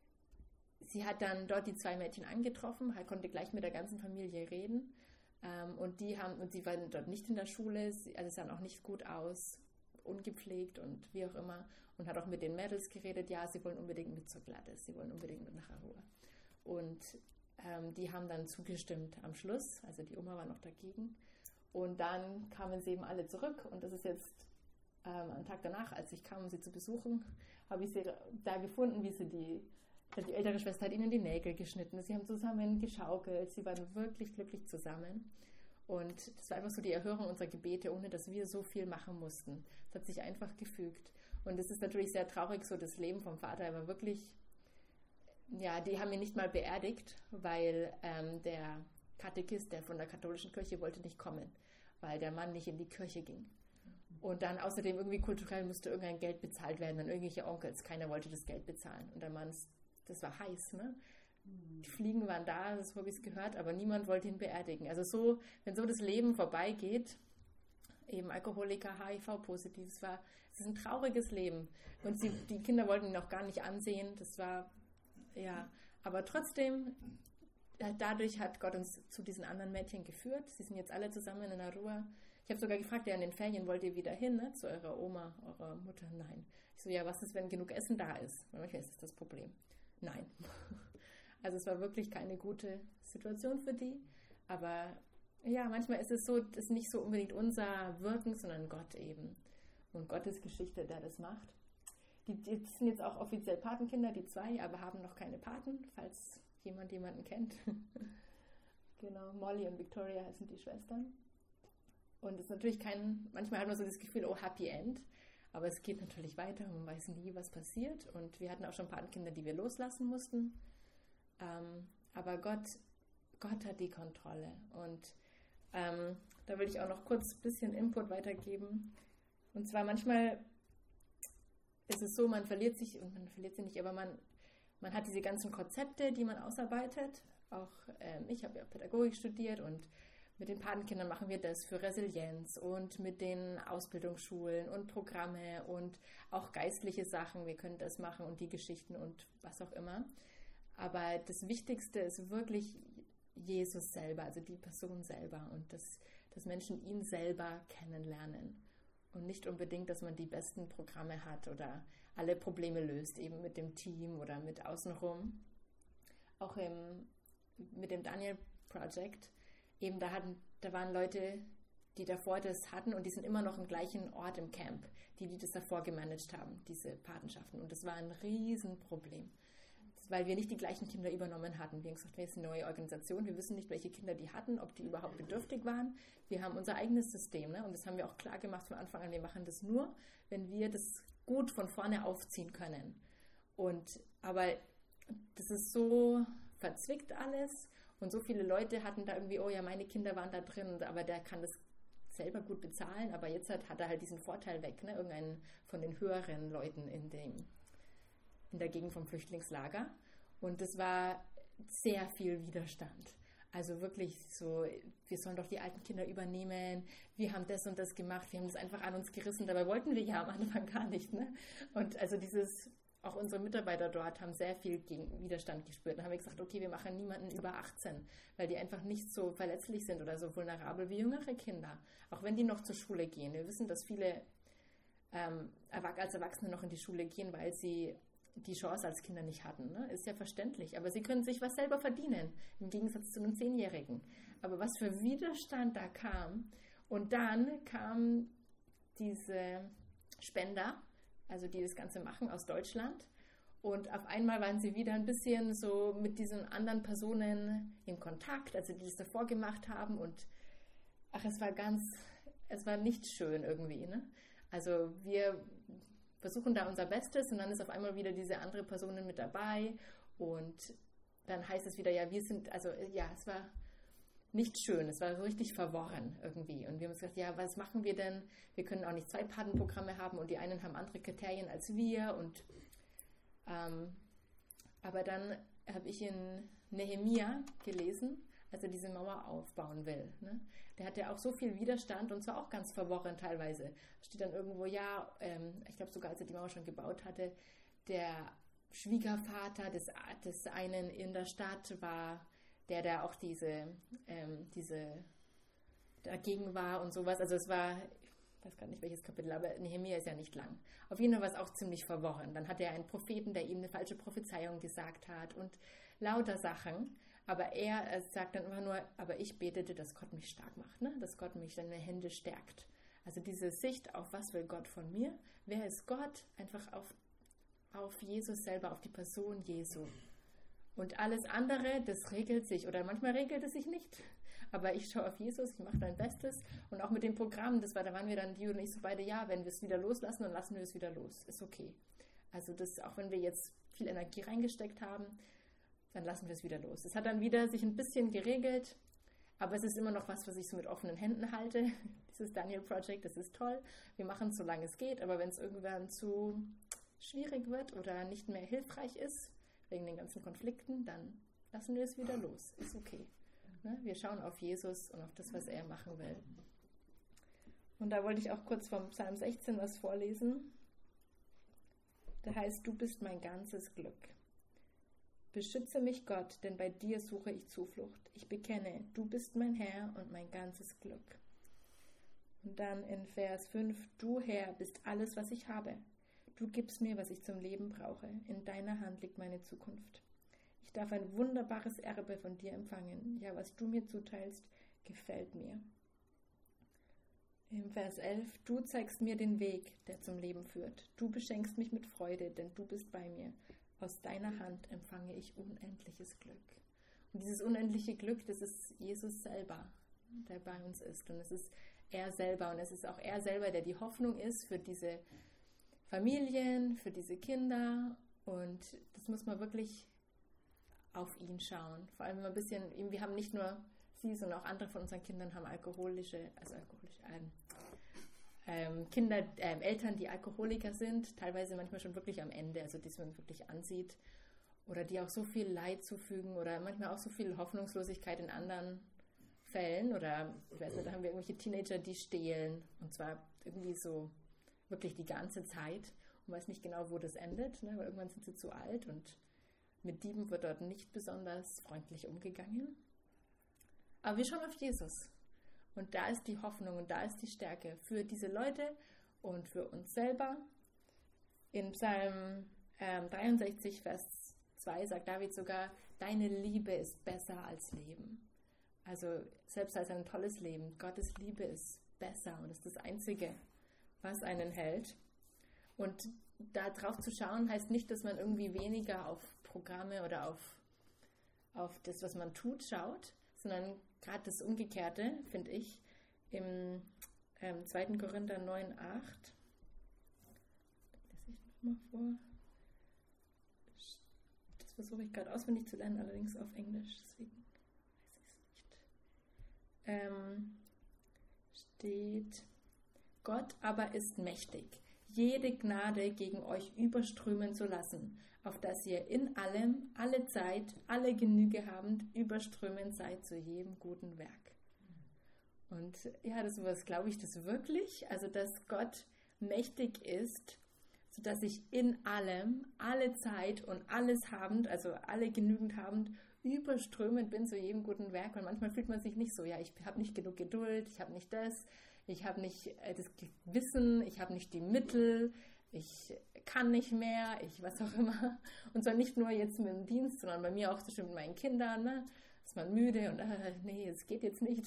sie hat dann dort die zwei Mädchen angetroffen, konnte gleich mit der ganzen Familie reden. Ähm, und die haben, und sie waren dort nicht in der Schule, sie, also sahen auch nicht gut aus, ungepflegt und wie auch immer. Und hat auch mit den Mädels geredet, ja, sie wollen unbedingt mit zur Gladys, sie wollen unbedingt mit nach Aarhus. Und ähm, die haben dann zugestimmt am Schluss, also die Oma war noch dagegen. Und dann kamen sie eben alle zurück und das ist jetzt ähm, am Tag danach, als ich kam, um sie zu besuchen, habe ich sie da gefunden, wie sie die, die ältere Schwester hat ihnen die Nägel geschnitten. Sie haben zusammen geschaukelt, sie waren wirklich glücklich zusammen. Und das war einfach so die Erhörung unserer Gebete, ohne dass wir so viel machen mussten. Es hat sich einfach gefügt. Und es ist natürlich sehr traurig, so das Leben vom Vater. Er war wirklich, ja, die haben ihn nicht mal beerdigt, weil ähm, der Katechist, der von der katholischen Kirche, wollte nicht kommen, weil der Mann nicht in die Kirche ging. Und dann außerdem irgendwie kulturell musste irgendein Geld bezahlt werden an irgendwelche Onkels. Keiner wollte das Geld bezahlen. Und der Mann, das war heiß, ne? Die Fliegen waren da, das habe ich gehört, aber niemand wollte ihn beerdigen. Also so, wenn so das Leben vorbeigeht, eben Alkoholiker, H I V-positiv, es war, es ist ein trauriges Leben. Und sie, die Kinder wollten ihn auch gar nicht ansehen. Das war, ja, aber trotzdem, dadurch hat Gott uns zu diesen anderen Mädchen geführt. Sie sind jetzt alle zusammen in Arua. Ich habe sogar gefragt, ja, in den Ferien wollt ihr wieder hin, ne, zu eurer Oma, eurer Mutter? Nein. Ich so, ja, was ist, wenn genug Essen da ist? Weil manchmal ist das das Problem. Nein. Also es war wirklich keine gute Situation für die. Aber ja, manchmal ist es so, das ist nicht so unbedingt unser Wirken, sondern Gott eben. Und Gottes Geschichte, der das macht. Die, die sind jetzt auch offiziell Patenkinder, die zwei, aber haben noch keine Paten, falls jemand jemanden kennt. Genau, Molly und Victoria heißen die Schwestern. Und es ist natürlich kein, manchmal hat man so das Gefühl, oh, Happy End. Aber es geht natürlich weiter, man weiß nie, was passiert. Und wir hatten auch schon Patenkinder, die wir loslassen mussten. Ähm, aber Gott, Gott hat die Kontrolle. Und ähm, da will ich auch noch kurz ein bisschen Input weitergeben. Und zwar manchmal ist es so, man verliert sich, und man verliert sich nicht, aber man, man hat diese ganzen Konzepte, die man ausarbeitet. Auch ähm, ich habe ja Pädagogik studiert und mit den Patenkindern machen wir das für Resilienz und mit den Ausbildungsschulen und Programme und auch geistliche Sachen. Wir können das machen und die Geschichten und was auch immer. Aber das Wichtigste ist wirklich Jesus selber, also die Person selber und dass, dass Menschen ihn selber kennenlernen. Und nicht unbedingt, dass man die besten Programme hat oder alle Probleme löst, eben mit dem Team oder mit außenrum. Auch im, mit dem Daniel Project, eben da, hatten, da waren Leute, die davor das hatten und die sind immer noch im gleichen Ort im Camp, die, die das davor gemanagt haben, diese Patenschaften. Und das war ein Riesenproblem, weil wir nicht die gleichen Kinder übernommen hatten. Wir haben gesagt, wir sind eine neue Organisation, wir wissen nicht, welche Kinder die hatten, ob die überhaupt bedürftig waren. Wir haben unser eigenes System, ne? Und das haben wir auch klar gemacht von Anfang an, wir machen das nur, wenn wir das gut von vorne aufziehen können. Und aber das ist so verzwickt alles und so viele Leute hatten da irgendwie, oh ja, meine Kinder waren da drin, aber der kann das selber gut bezahlen, aber jetzt hat, hat er halt diesen Vorteil weg, ne? Irgendeinen von den höheren Leuten in dem in der Gegend vom Flüchtlingslager. Und das war sehr viel Widerstand. Also wirklich so, wir sollen doch die alten Kinder übernehmen, wir haben das und das gemacht, wir haben das einfach an uns gerissen, dabei wollten wir ja am Anfang gar nicht. Ne? Und also dieses, auch unsere Mitarbeiter dort haben sehr viel gegen Widerstand gespürt. Dann haben wir gesagt, okay, wir machen niemanden über achtzehn, weil die einfach nicht so verletzlich sind oder so vulnerabel wie jüngere Kinder. Auch wenn die noch zur Schule gehen. Wir wissen, dass viele ähm, als Erwachsene noch in die Schule gehen, weil sie die Chance als Kinder nicht hatten. Ne? Ist ja verständlich. Aber sie können sich was selber verdienen, im Gegensatz zu einem Zehnjährigen. Aber was für Widerstand da kam. Und dann kamen diese Spender, also die das Ganze machen aus Deutschland. Und auf einmal waren sie wieder ein bisschen so mit diesen anderen Personen in Kontakt, also die das davor gemacht haben. Und ach, es war ganz, es war nicht schön irgendwie. Ne? Also wir versuchen da unser Bestes und dann ist auf einmal wieder diese andere Person mit dabei und dann heißt es wieder, ja, wir sind, also ja, es war nicht schön, es war so richtig verworren irgendwie und wir haben gesagt, ja, was machen wir denn? Wir können auch nicht zwei Patenprogramme haben und die einen haben andere Kriterien als wir und ähm, aber dann habe ich in Nehemia gelesen, als er diese Mauer aufbauen will. Ne? Der hatte auch so viel Widerstand und zwar auch ganz verworren teilweise. Steht dann irgendwo, ja, ähm, ich glaube sogar, als er die Mauer schon gebaut hatte, der Schwiegervater des, des einen in der Stadt war, der da auch diese, ähm, diese dagegen war und sowas. Also es war, ich weiß gar nicht welches Kapitel, aber Nehemia ist ja nicht lang. Auf jeden Fall war es auch ziemlich verworren. Dann hatte er einen Propheten, der ihm eine falsche Prophezeiung gesagt hat und lauter Sachen. Aber er, er sagt dann immer nur, aber ich betete, dass Gott mich stark macht, ne? Dass Gott mich seine Hände stärkt. Also diese Sicht auf, was will Gott von mir? Wer ist Gott? Einfach auf, auf Jesus selber, auf die Person Jesu. Und alles andere, das regelt sich. Oder manchmal regelt es sich nicht. Aber ich schaue auf Jesus, ich mache mein Bestes. Und auch mit dem Programm, das war, da waren wir dann, die und ich so beide, ja, wenn wir es wieder loslassen, dann lassen wir es wieder los. Ist okay. Also das, auch wenn wir jetzt viel Energie reingesteckt haben, dann lassen wir es wieder los. Es hat dann wieder sich ein bisschen geregelt, aber es ist immer noch was, was ich so mit offenen Händen halte. Dieses Daniel Project, das ist toll. Wir machen es, solange es geht, aber wenn es irgendwann zu schwierig wird oder nicht mehr hilfreich ist, wegen den ganzen Konflikten, dann lassen wir es wieder los. Ist okay. Wir schauen auf Jesus und auf das, was er machen will. Und da wollte ich auch kurz vom Psalm sechzehn was vorlesen. Da heißt, du bist mein ganzes Glück. Beschütze mich, Gott, denn bei dir suche ich Zuflucht. Ich bekenne, du bist mein Herr und mein ganzes Glück. Und dann in Vers fünf, du Herr bist alles, was ich habe. Du gibst mir, was ich zum Leben brauche. In deiner Hand liegt meine Zukunft. Ich darf ein wunderbares Erbe von dir empfangen. Ja, was du mir zuteilst, gefällt mir. Im Vers elf, du zeigst mir den Weg, der zum Leben führt. Du beschenkst mich mit Freude, denn du bist bei mir. Aus deiner Hand empfange ich unendliches Glück. Und dieses unendliche Glück, das ist Jesus selber, der bei uns ist. Und es ist er selber. Und es ist auch er selber, der die Hoffnung ist für diese Familien, für diese Kinder. Und das muss man wirklich auf ihn schauen. Vor allem ein bisschen, wir haben nicht nur sie, sondern auch andere von unseren Kindern haben alkoholische, also alkoholische ähm, ähm, Kinder, ähm, Eltern, die Alkoholiker sind, teilweise manchmal schon wirklich am Ende, also die man wirklich ansieht, oder die auch so viel Leid zufügen oder manchmal auch so viel Hoffnungslosigkeit in anderen Fällen, oder ich weiß nicht, da haben wir irgendwelche Teenager, die stehlen, und zwar irgendwie so wirklich die ganze Zeit und weiß nicht genau, wo das endet, ne? Weil irgendwann sind sie zu alt und mit Dieben wird dort nicht besonders freundlich umgegangen. Aber wir schauen auf Jesus. Und da ist die Hoffnung und da ist die Stärke für diese Leute und für uns selber. In Psalm ähm, dreiundsechzig, Vers zwei sagt David sogar, deine Liebe ist besser als Leben. Also selbst als ein tolles Leben, Gottes Liebe ist besser und ist das Einzige, was einen hält. Und da drauf zu schauen, heißt nicht, dass man irgendwie weniger auf Programme oder auf, auf das, was man tut, schaut, sondern gerade das Umgekehrte, finde ich, im ähm, zweiten Korinther neun, acht. Das lese ich nochmal vor. Das versuche ich gerade auswendig zu lernen, allerdings auf Englisch, deswegen weiß ich es nicht. Ähm, steht, Gott aber ist mächtig, jede Gnade gegen euch überströmen zu lassen, auf dass ihr in allem, alle Zeit, alle Genüge habend, überströmend seid zu jedem guten Werk. Und ja, das was glaube ich das wirklich, also dass Gott mächtig ist, sodass ich in allem, alle Zeit und alles habend, also alle genügend habend, überströmend bin zu jedem guten Werk. Und manchmal fühlt man sich nicht so, ja, ich habe nicht genug Geduld, ich habe nicht das, ich habe nicht das Wissen, ich habe nicht die Mittel, ich kann nicht mehr, ich was auch immer. Und zwar nicht nur jetzt mit dem Dienst, sondern bei mir auch so schön mit meinen Kindern, ne? Ist man müde und äh, nee, es geht jetzt nicht.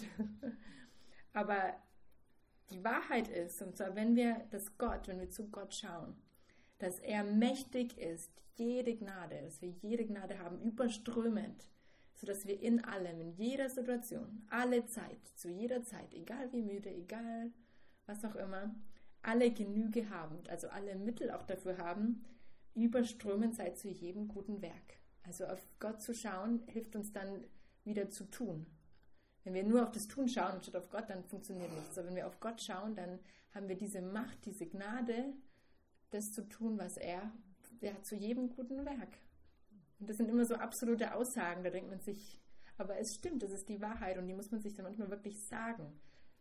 Aber die Wahrheit ist, und zwar wenn wir das Gott, wenn wir zu Gott schauen, dass er mächtig ist, jede Gnade, dass wir jede Gnade haben, überströmend, sodass wir in allem, in jeder Situation, alle Zeit, zu jeder Zeit, egal wie müde, egal was auch immer, alle Genüge haben, also alle Mittel auch dafür haben, überströmend seid zu jedem guten Werk. Also auf Gott zu schauen, hilft uns dann wieder zu tun. Wenn wir nur auf das Tun schauen anstatt auf Gott, dann funktioniert nichts. Aber wenn wir auf Gott schauen, dann haben wir diese Macht, diese Gnade, das zu tun, was er, er hat zu jedem guten Werk. Und das sind immer so absolute Aussagen, da denkt man sich, aber es stimmt, das ist die Wahrheit und die muss man sich dann manchmal wirklich sagen,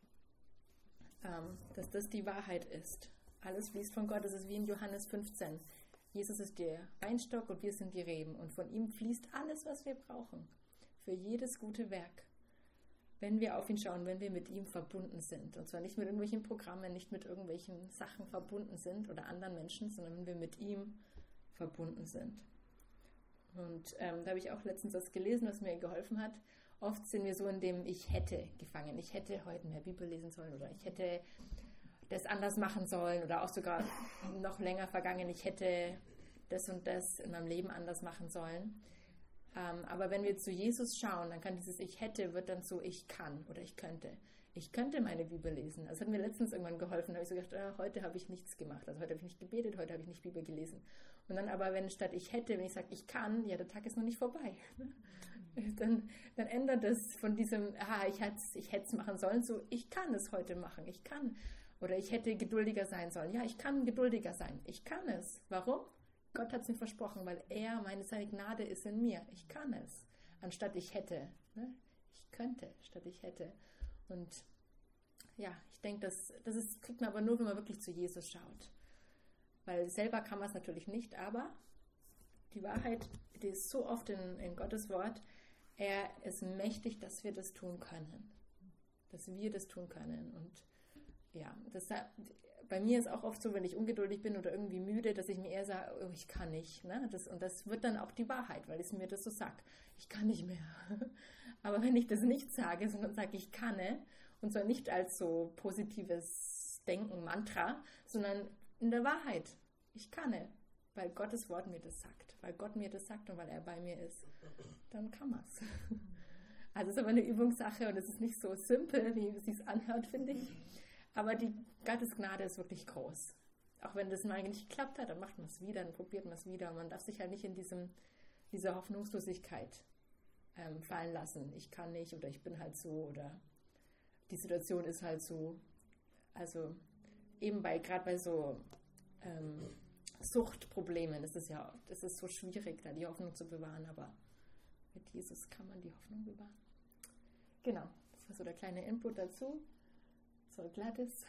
ähm, dass das die Wahrheit ist. Alles fließt von Gott, das ist wie in Johannes fünfzehn. Jesus ist der Weinstock und wir sind die Reben und von ihm fließt alles, was wir brauchen, für jedes gute Werk. Wenn wir auf ihn schauen, wenn wir mit ihm verbunden sind. Und zwar nicht mit irgendwelchen Programmen, nicht mit irgendwelchen Sachen verbunden sind oder anderen Menschen, sondern wenn wir mit ihm verbunden sind. Und ähm, da habe ich auch letztens was gelesen, was mir geholfen hat. Oft sind wir so in dem Ich hätte gefangen. Ich hätte heute mehr Bibel lesen sollen oder ich hätte das anders machen sollen oder auch sogar noch länger vergangen, ich hätte das und das in meinem Leben anders machen sollen. Ähm, aber wenn wir zu Jesus schauen, dann kann dieses Ich hätte, wird dann so Ich kann oder ich könnte. Ich könnte meine Bibel lesen. Das hat mir letztens irgendwann geholfen. Da habe ich so gedacht, ah, heute habe ich nichts gemacht. Also heute habe ich nicht gebetet, heute habe ich nicht Bibel gelesen. Und dann aber, wenn statt ich hätte, wenn ich sage, ich kann, ja, der Tag ist noch nicht vorbei. Dann, dann ändert es von diesem, ah, ich hätte es ich hätte es machen sollen, so, ich kann es heute machen. Ich kann. Oder ich hätte geduldiger sein sollen. Ja, ich kann geduldiger sein. Ich kann es. Warum? Gott hat es mir versprochen, weil er, meine seine Gnade ist in mir. Ich kann es. Anstatt ich hätte. Ne? Ich könnte, statt ich hätte. Und ja, ich denke, das, das ist, kriegt man aber nur, wenn man wirklich zu Jesus schaut. Weil selber kann man es natürlich nicht, aber die Wahrheit, die ist so oft in, in Gottes Wort, er ist mächtig, dass wir das tun können. Dass wir das tun können. Und ja, das, bei mir ist auch oft so, wenn ich ungeduldig bin oder irgendwie müde, dass ich mir eher sage, oh, ich kann nicht. Ne? Das, und das wird dann auch die Wahrheit, weil es mir das so sagt. Ich kann nicht mehr. Aber wenn ich das nicht sage, sondern sage, ich kann, und zwar nicht als so positives Denken, Mantra, sondern in der Wahrheit. Ich kann, weil Gottes Wort mir das sagt. Weil Gott mir das sagt und weil er bei mir ist. Dann kann man es. Also es ist aber eine Übungssache und es ist nicht so simpel, wie es sich anhört, finde ich. Aber die Gottes Gnade ist wirklich groß. Auch wenn das mal nicht geklappt hat, dann macht man es wieder, dann probiert man es wieder. Und man darf sich halt nicht in diesem, dieser Hoffnungslosigkeit ähm, fallen lassen. Ich kann nicht oder ich bin halt so oder die Situation ist halt so. Also eben bei, gerade bei so ähm, Suchtproblemen ist es ja, es ist so schwierig, da die Hoffnung zu bewahren, aber mit Jesus kann man die Hoffnung bewahren. Genau, das war so der kleine Input dazu. So, Gladys.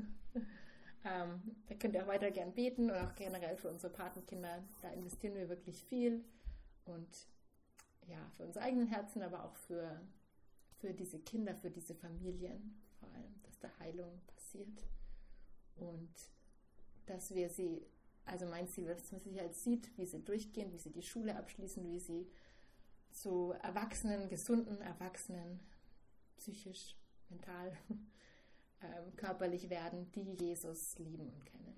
ähm, da könnt ihr auch weiter gern beten und auch generell für unsere Patenkinder. Da investieren wir wirklich viel und ja, für unsere eigenen Herzen, aber auch für, für diese Kinder, für diese Familien vor allem, dass da Heilung passiert und dass wir sie, also mein Ziel wird, dass man sie halt sieht, wie sie durchgehen, wie sie die Schule abschließen, wie sie zu Erwachsenen, gesunden Erwachsenen, psychisch, mental, ähm, körperlich werden, die Jesus lieben und kennen.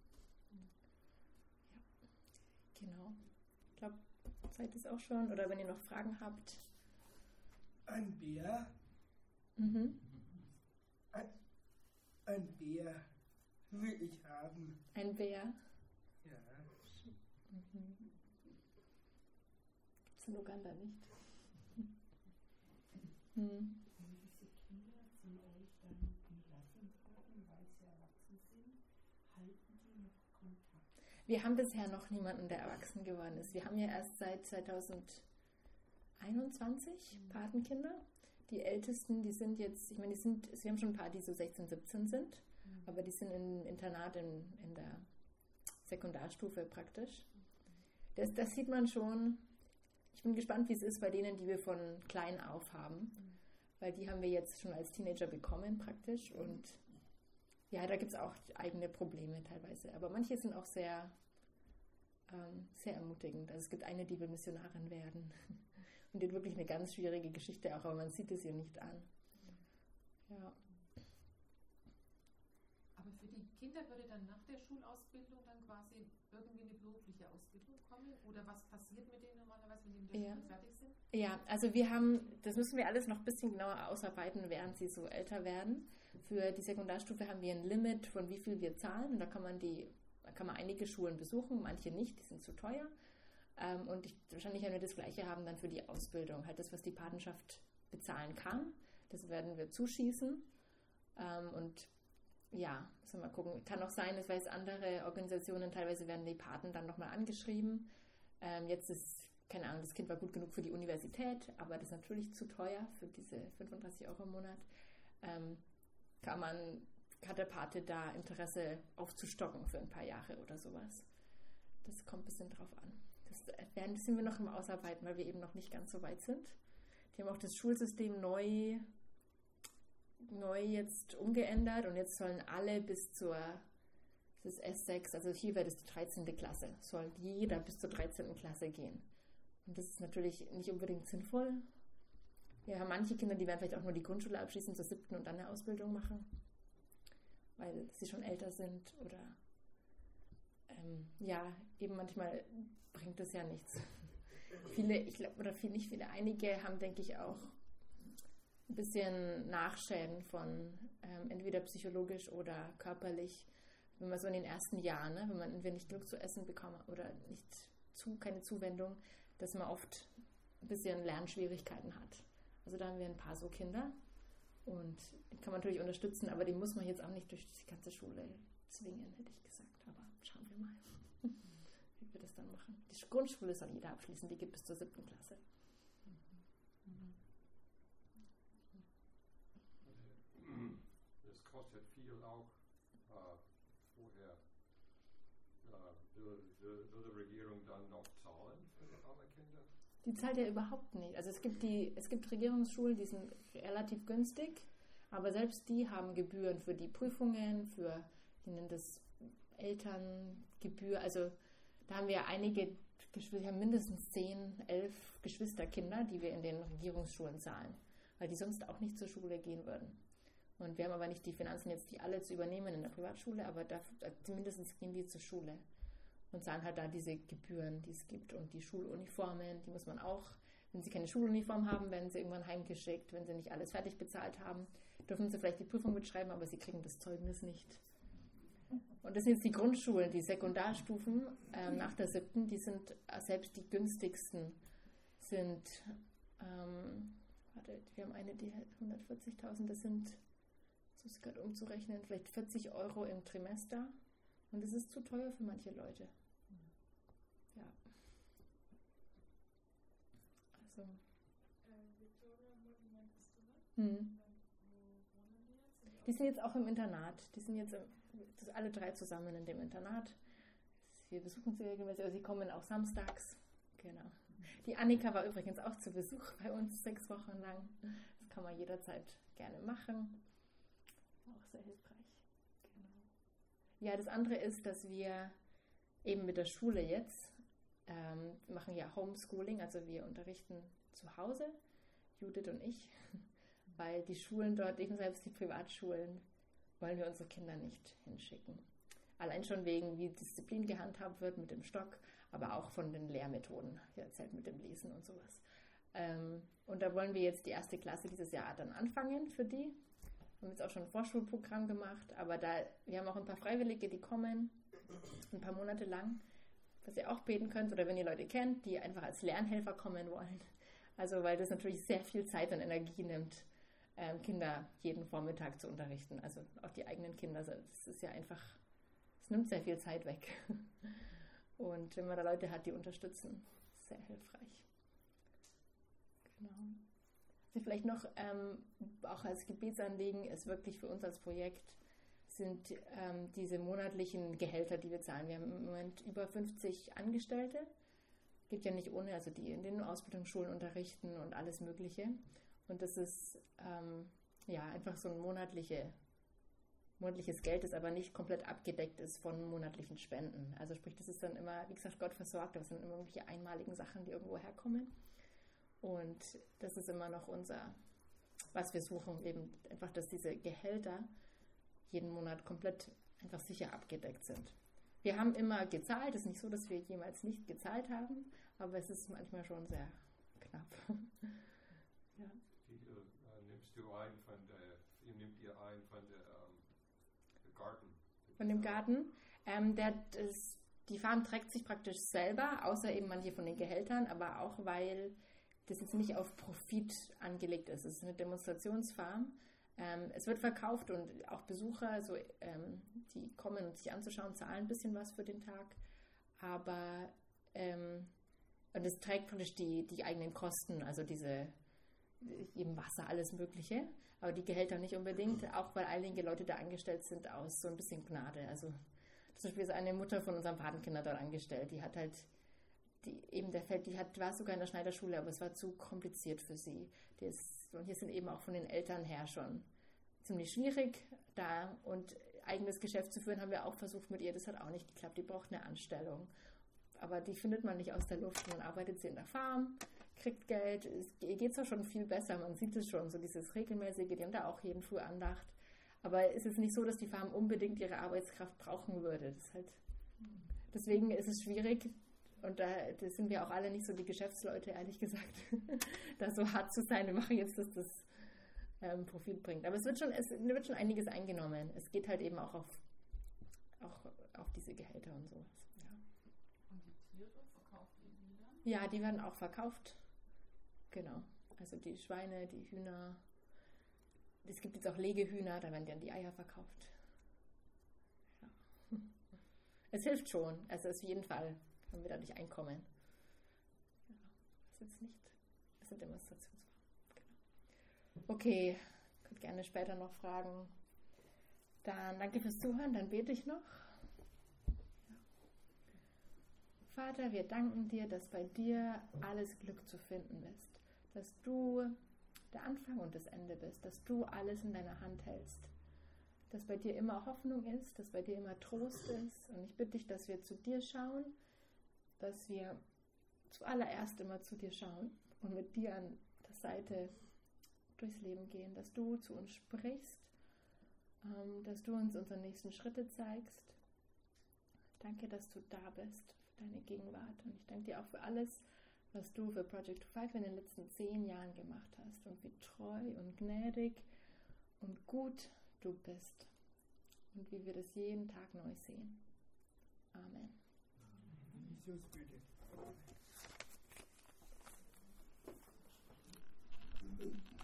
Ja, genau. Ich glaube, Zeit ist auch schon. Oder wenn ihr noch Fragen habt. Ein Bär. Mhm. Ein, ein Bär will ich haben. Ein Bär. Ja. Mhm. Gibt es in Uganda nicht. Hm. Wir haben bisher noch niemanden, der erwachsen geworden ist. Wir haben ja erst seit zwanzig einundzwanzig mhm. Patenkinder. Die Ältesten, die sind jetzt, ich meine, die sind, wir haben schon ein paar, die so sechzehn, siebzehn sind, mhm. aber die sind im Internat in, in der Sekundarstufe praktisch. Das, das sieht man schon. Ich bin gespannt, wie es ist bei denen, die wir von klein auf haben, mhm. weil die haben wir jetzt schon als Teenager bekommen praktisch und ja, da gibt es auch eigene Probleme teilweise. Aber manche sind auch sehr, ähm, sehr ermutigend. Also es gibt eine, die will Missionarin werden. Und die hat wirklich eine ganz schwierige Geschichte auch, aber man sieht es ihr nicht an. Ja. Aber für die Kinder würde dann nach der Schulausbildung dann quasi irgendwie eine berufliche Ausbildung kommen? Oder was passiert mit denen normalerweise, wenn die mit der ja. Schule fertig sind? Ja, also wir haben, das müssen wir alles noch ein bisschen genauer ausarbeiten, während sie so älter werden. Für die Sekundarstufe haben wir ein Limit, von wie viel wir zahlen. Und da kann man die, da kann man einige Schulen besuchen, manche nicht, die sind zu teuer. Ähm, und ich, wahrscheinlich werden wir das Gleiche haben dann für die Ausbildung. Halt das, was die Patenschaft bezahlen kann, das werden wir zuschießen. Ähm, und ja, müssen wir mal gucken. Kann auch sein, ich weiß, andere Organisationen, teilweise werden die Paten dann nochmal angeschrieben. Ähm, jetzt ist, keine Ahnung, das Kind war gut genug für die Universität, aber das ist natürlich zu teuer für diese fünfunddreißig Euro im Monat. Ähm, kann man, hat der Pate da Interesse aufzustocken für ein paar Jahre oder sowas. Das kommt ein bisschen drauf an. Das werden, sind wir noch im Ausarbeiten, weil wir eben noch nicht ganz so weit sind. Die haben auch das Schulsystem neu, neu jetzt umgeändert und jetzt sollen alle bis zur, das ist S sechs, also hier wäre das die dreizehnte Klasse, soll jeder bis zur dreizehnten Klasse gehen. Und das ist natürlich nicht unbedingt sinnvoll. Wir haben manche Kinder, die werden vielleicht auch nur die Grundschule abschließen, zur siebten und dann eine Ausbildung machen. weil sie schon älter sind oder ähm, ja, eben manchmal bringt es ja nichts. Viele, ich glaube, oder viel, nicht viele, einige haben, denke ich, auch ein bisschen Nachschäden von ähm, entweder psychologisch oder körperlich, wenn man so in den ersten Jahren, ne, wenn man entweder nicht genug zu essen bekommt oder nicht zu, keine Zuwendung, dass man oft ein bisschen Lernschwierigkeiten hat. Also da haben wir ein paar so Kinder und die kann man natürlich unterstützen, aber die muss man jetzt auch nicht durch die ganze Schule zwingen, hätte ich gesagt. Aber schauen wir mal, wie wir das dann machen. Die Grundschule soll jeder abschließen, die gibt bis zur siebten Klasse. Das kostet viel auch äh, vorher. Äh, will, will, will die Regierung dann noch zahlen für alle Kinder? Die zahlt ja überhaupt nicht. Also es gibt die, es gibt Regierungsschulen, die sind relativ günstig, aber selbst die haben Gebühren für die Prüfungen, für, die nennen das Elterngebühr. Also da haben wir einige Geschwister, wir haben mindestens zehn, elf Geschwisterkinder, die wir in den Regierungsschulen zahlen, weil die sonst auch nicht zur Schule gehen würden. Und wir haben aber nicht die Finanzen, jetzt die alle zu übernehmen in der Privatschule, aber da, zumindest gehen die zur Schule und zahlen halt da diese Gebühren, die es gibt. Und die Schuluniformen, die muss man auch, wenn sie keine Schuluniform haben, werden sie irgendwann heimgeschickt. Wenn sie nicht alles fertig bezahlt haben, dürfen sie vielleicht die Prüfung mitschreiben, aber sie kriegen das Zeugnis nicht. Und das sind jetzt die Grundschulen, die Sekundarstufen ähm, nach der siebten, die sind äh, selbst die günstigsten, sind, ähm, warte, wir haben eine, die hat hundertvierzigtausend, das sind, das ist gerade umzurechnen, vielleicht vierzig Euro im Trimester. Und das ist zu teuer für manche Leute. Ja. Also. Äh, Victoria, wo meintest du, ne? Hm. Wo wohnen die jetzt? Sind Die sind jetzt auch im Internat. Die sind jetzt im, das alle drei zusammen in dem Internat. Wir besuchen sie regelmäßig, also sie kommen auch samstags. Genau. Die Annika war übrigens auch zu Besuch bei uns sechs Wochen lang. Das kann man jederzeit gerne machen. Auch sehr hilfreich. Genau. Ja, das andere ist, dass wir eben mit der Schule jetzt ähm, machen ja Homeschooling, also wir unterrichten zu Hause, Judith und ich, weil die Schulen dort, eben selbst die Privatschulen, wollen wir unsere Kinder nicht hinschicken. Allein schon wegen, wie Disziplin gehandhabt wird mit dem Stock, aber auch von den Lehrmethoden, wie erzählt mit dem Lesen und sowas. Ähm, und da wollen wir jetzt die erste Klasse dieses Jahr dann anfangen für die. Wir haben jetzt auch schon ein Vorschulprogramm gemacht, aber da, wir haben auch ein paar Freiwillige, die kommen, ein paar Monate lang, was ihr auch beten könnt, oder wenn ihr Leute kennt, die einfach als Lernhelfer kommen wollen. Also weil das natürlich sehr viel Zeit und Energie nimmt, ähm, Kinder jeden Vormittag zu unterrichten. Also auch die eigenen Kinder, das ist ja einfach, es nimmt sehr viel Zeit weg. Und wenn man da Leute hat, die unterstützen, sehr hilfreich. Genau. Vielleicht noch, ähm, auch als Gebetsanliegen, ist wirklich für uns als Projekt, sind ähm, diese monatlichen Gehälter, die wir zahlen. Wir haben im Moment über fünfzig Angestellte, gibt ja nicht ohne, also die in den Ausbildungsschulen unterrichten und alles Mögliche. Und das ist ähm, ja einfach so ein monatliche, monatliches Geld, das aber nicht komplett abgedeckt ist von monatlichen Spenden. Also sprich, das ist dann immer, wie gesagt, Gott versorgt, aber es sind immer irgendwelche einmaligen Sachen, die irgendwo herkommen. Und das ist immer noch unser, was wir suchen, eben einfach, dass diese Gehälter jeden Monat komplett einfach sicher abgedeckt sind. Wir haben immer gezahlt, es ist nicht so, dass wir jemals nicht gezahlt haben, aber es ist manchmal schon sehr knapp. Ja. Wie viel äh, nimmst du ein von der, wie nimmt ihr ein von der ähm, Garten? Von dem Garten? Ähm, der, das, die Farm trägt sich praktisch selber, außer eben manche von den Gehältern, aber auch, weil das jetzt nicht auf Profit angelegt ist. Es ist eine Demonstrationsfarm. Ähm, es wird verkauft und auch Besucher, also, ähm, die kommen, um sich anzuschauen, zahlen ein bisschen was für den Tag. Aber ähm, und es trägt praktisch die, die eigenen Kosten, also diese eben Wasser, alles Mögliche. Aber die Gehälter nicht unbedingt, auch weil einige Leute da angestellt sind aus so ein bisschen Gnade. Also zum Beispiel ist eine Mutter von unseren Patenkindern dort angestellt, die hat halt Die, eben der Feld, die hat, war sogar in der Schneiderschule, aber es war zu kompliziert für sie. Die ist, und hier sind eben auch von den Eltern her schon ziemlich schwierig da. Und eigenes Geschäft zu führen, haben wir auch versucht mit ihr. Das hat auch nicht geklappt. Die braucht eine Anstellung. Aber die findet man nicht aus der Luft. Und dann arbeitet sie in der Farm, kriegt Geld. Es, ihr geht zwar schon viel besser, man sieht es schon, so dieses regelmäßige, die haben da auch jeden Früh Andacht. Aber es ist nicht so, dass die Farm unbedingt ihre Arbeitskraft brauchen würde. Das ist halt, deswegen ist es schwierig, und da das sind wir auch alle nicht so die Geschäftsleute, ehrlich gesagt, da so hart zu sein. Wir machen jetzt, dass das ähm, Profit bringt. Aber es wird schon, es wird schon einiges eingenommen. Es geht halt eben auch auf, auch auf diese Gehälter und sowas. Ja. Und die Tiere verkauft ihr die dann? Ja, die werden auch verkauft. Genau. Also die Schweine, die Hühner. Es gibt jetzt auch Legehühner, da werden dann die Eier verkauft. Ja. Es hilft schon. Also auf jeden Fall haben wir dadurch Einkommen. Ja. Das ist jetzt nicht, das sind Demonstrationsfarmen. Genau. Okay, könnt gerne später noch fragen. Dann danke fürs Zuhören, dann bete ich noch. Ja. Vater, wir danken dir, dass bei dir alles Glück zu finden ist. Dass du der Anfang und das Ende bist, dass du alles in deiner Hand hältst, dass bei dir immer Hoffnung ist, dass bei dir immer Trost ist. Und ich bitte dich, dass wir zu dir schauen, dass wir zuallererst immer zu dir schauen und mit dir an der Seite durchs Leben gehen, dass du zu uns sprichst, ähm, dass du uns unsere nächsten Schritte zeigst. Danke, dass du da bist, für deine Gegenwart. Und ich danke dir auch für alles, was du für Project to Five in den letzten zehn Jahren gemacht hast und wie treu und gnädig und gut du bist und wie wir das jeden Tag neu sehen. Amen. Jesus, bitte. Amen.